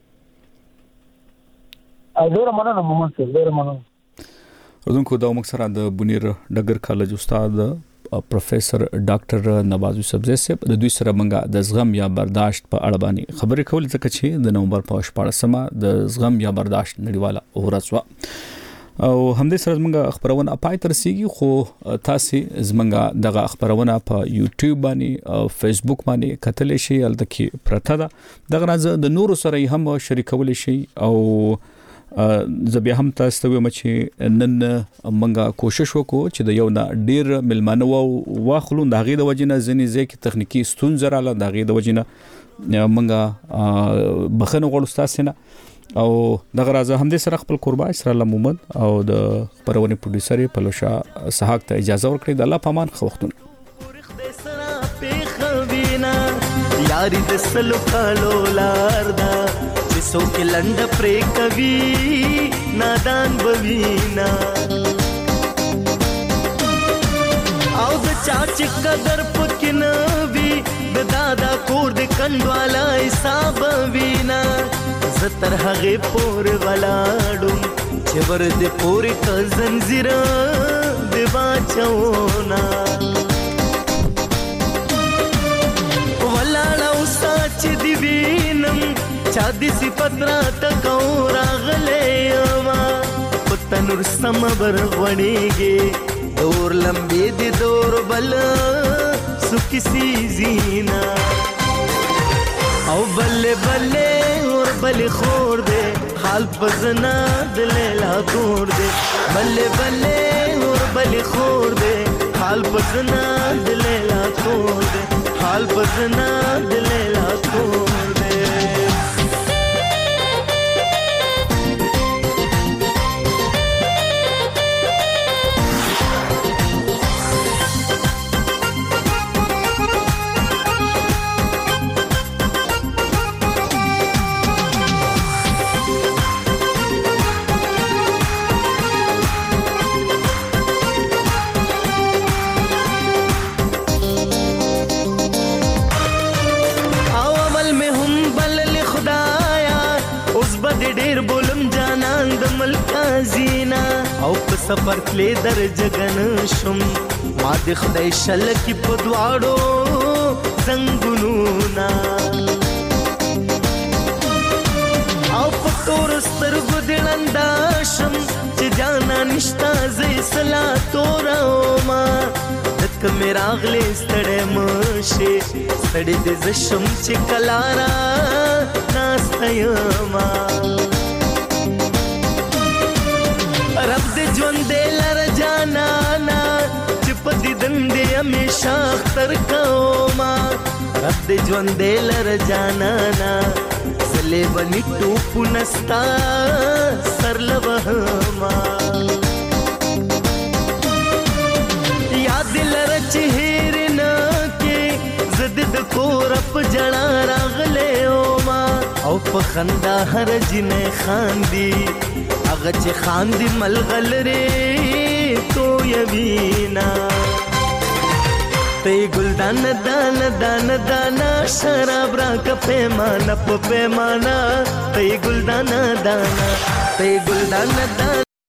ا ډیر مننه مومن سره ډیر مننه ورونکو دا موږ سره د بنیر ډګر کالج استاد پروفیسور ډاکټر نواز یوسف صاحب د دوی سره منګه د زغم یا برداشت په اړه باندې خبرې کول ځکه چې د نومبر په شپاړسمه د زغم یا برداشت نړیواله ورځ و او همدې سره زمونږ خبرونه اپای تر سیږي خو تاسو زمونږ دغه خبرونه په یوټیوب باندې او فیسبوک باندې کتل شي الته کې پرته ده دغه راز د نورو سره هم شریکول شي او زه بیا هم تاسو ته وایم چې نن موږ کوشش وکړو چې د یو نه ډیر ملمانه واخلو د هغې د وجې نه ځینې ځای کې تخنیکي ستونزې راغله د هغې د وجې نه موږ بخښنه غواړو ستاسو نه او دغه راز همدې سره خپل قربا اسرائیل محمد او د خبرونه پروډوسر پلوشا سحاق ته اجازه ورکړي د الله پامان خو وختونه یاري د سلو کالو لار دا چې څوک لنډ پرې کوي نادان بوینا او د چاچ قدر پکې نه وي د دادا کور د کندوالا حساب وینا زتر هغه پور ولاړم چې ور دې پور ک زنجیر دی باچونا چې دی وینم چا دې صفات را تکو راغلې ما پتنور سم برغړېږي دور لمبې دي دور بل سکی سی زینا او بل بل اور بل خور دې حال پزنا دلیلا کور دې بل بل اور بل خور دې حال پزنا دلیلا کور دې حال پزنا دلیلا کور دے سفر تلې در جگن شم ما د خدای شل کی په دواړو زنګونو نا او په تور سترګو دلندا شم چې جانا نشتا زې سلا تورا ما دک میرا غلې ستړې مشه ستړې دې زشم چې کلارا ناستایما رب دې ژوند دې لر جانا نا چې پدې دندې همیشه اختر کوما رب دې ژوندې لر جانانا زلې بني ټوپ نستا سر لوهما یاد لر چهیر نا کې زد د کور په جړا راغله اوما او په خندا هر جنې خاندي هغه چې خاندي ملغلره تو یوینا ته ګلدان دان دان دانا شراب را ک پیمانه په پیمانه ته ګلدان دانا ته ګلدان دان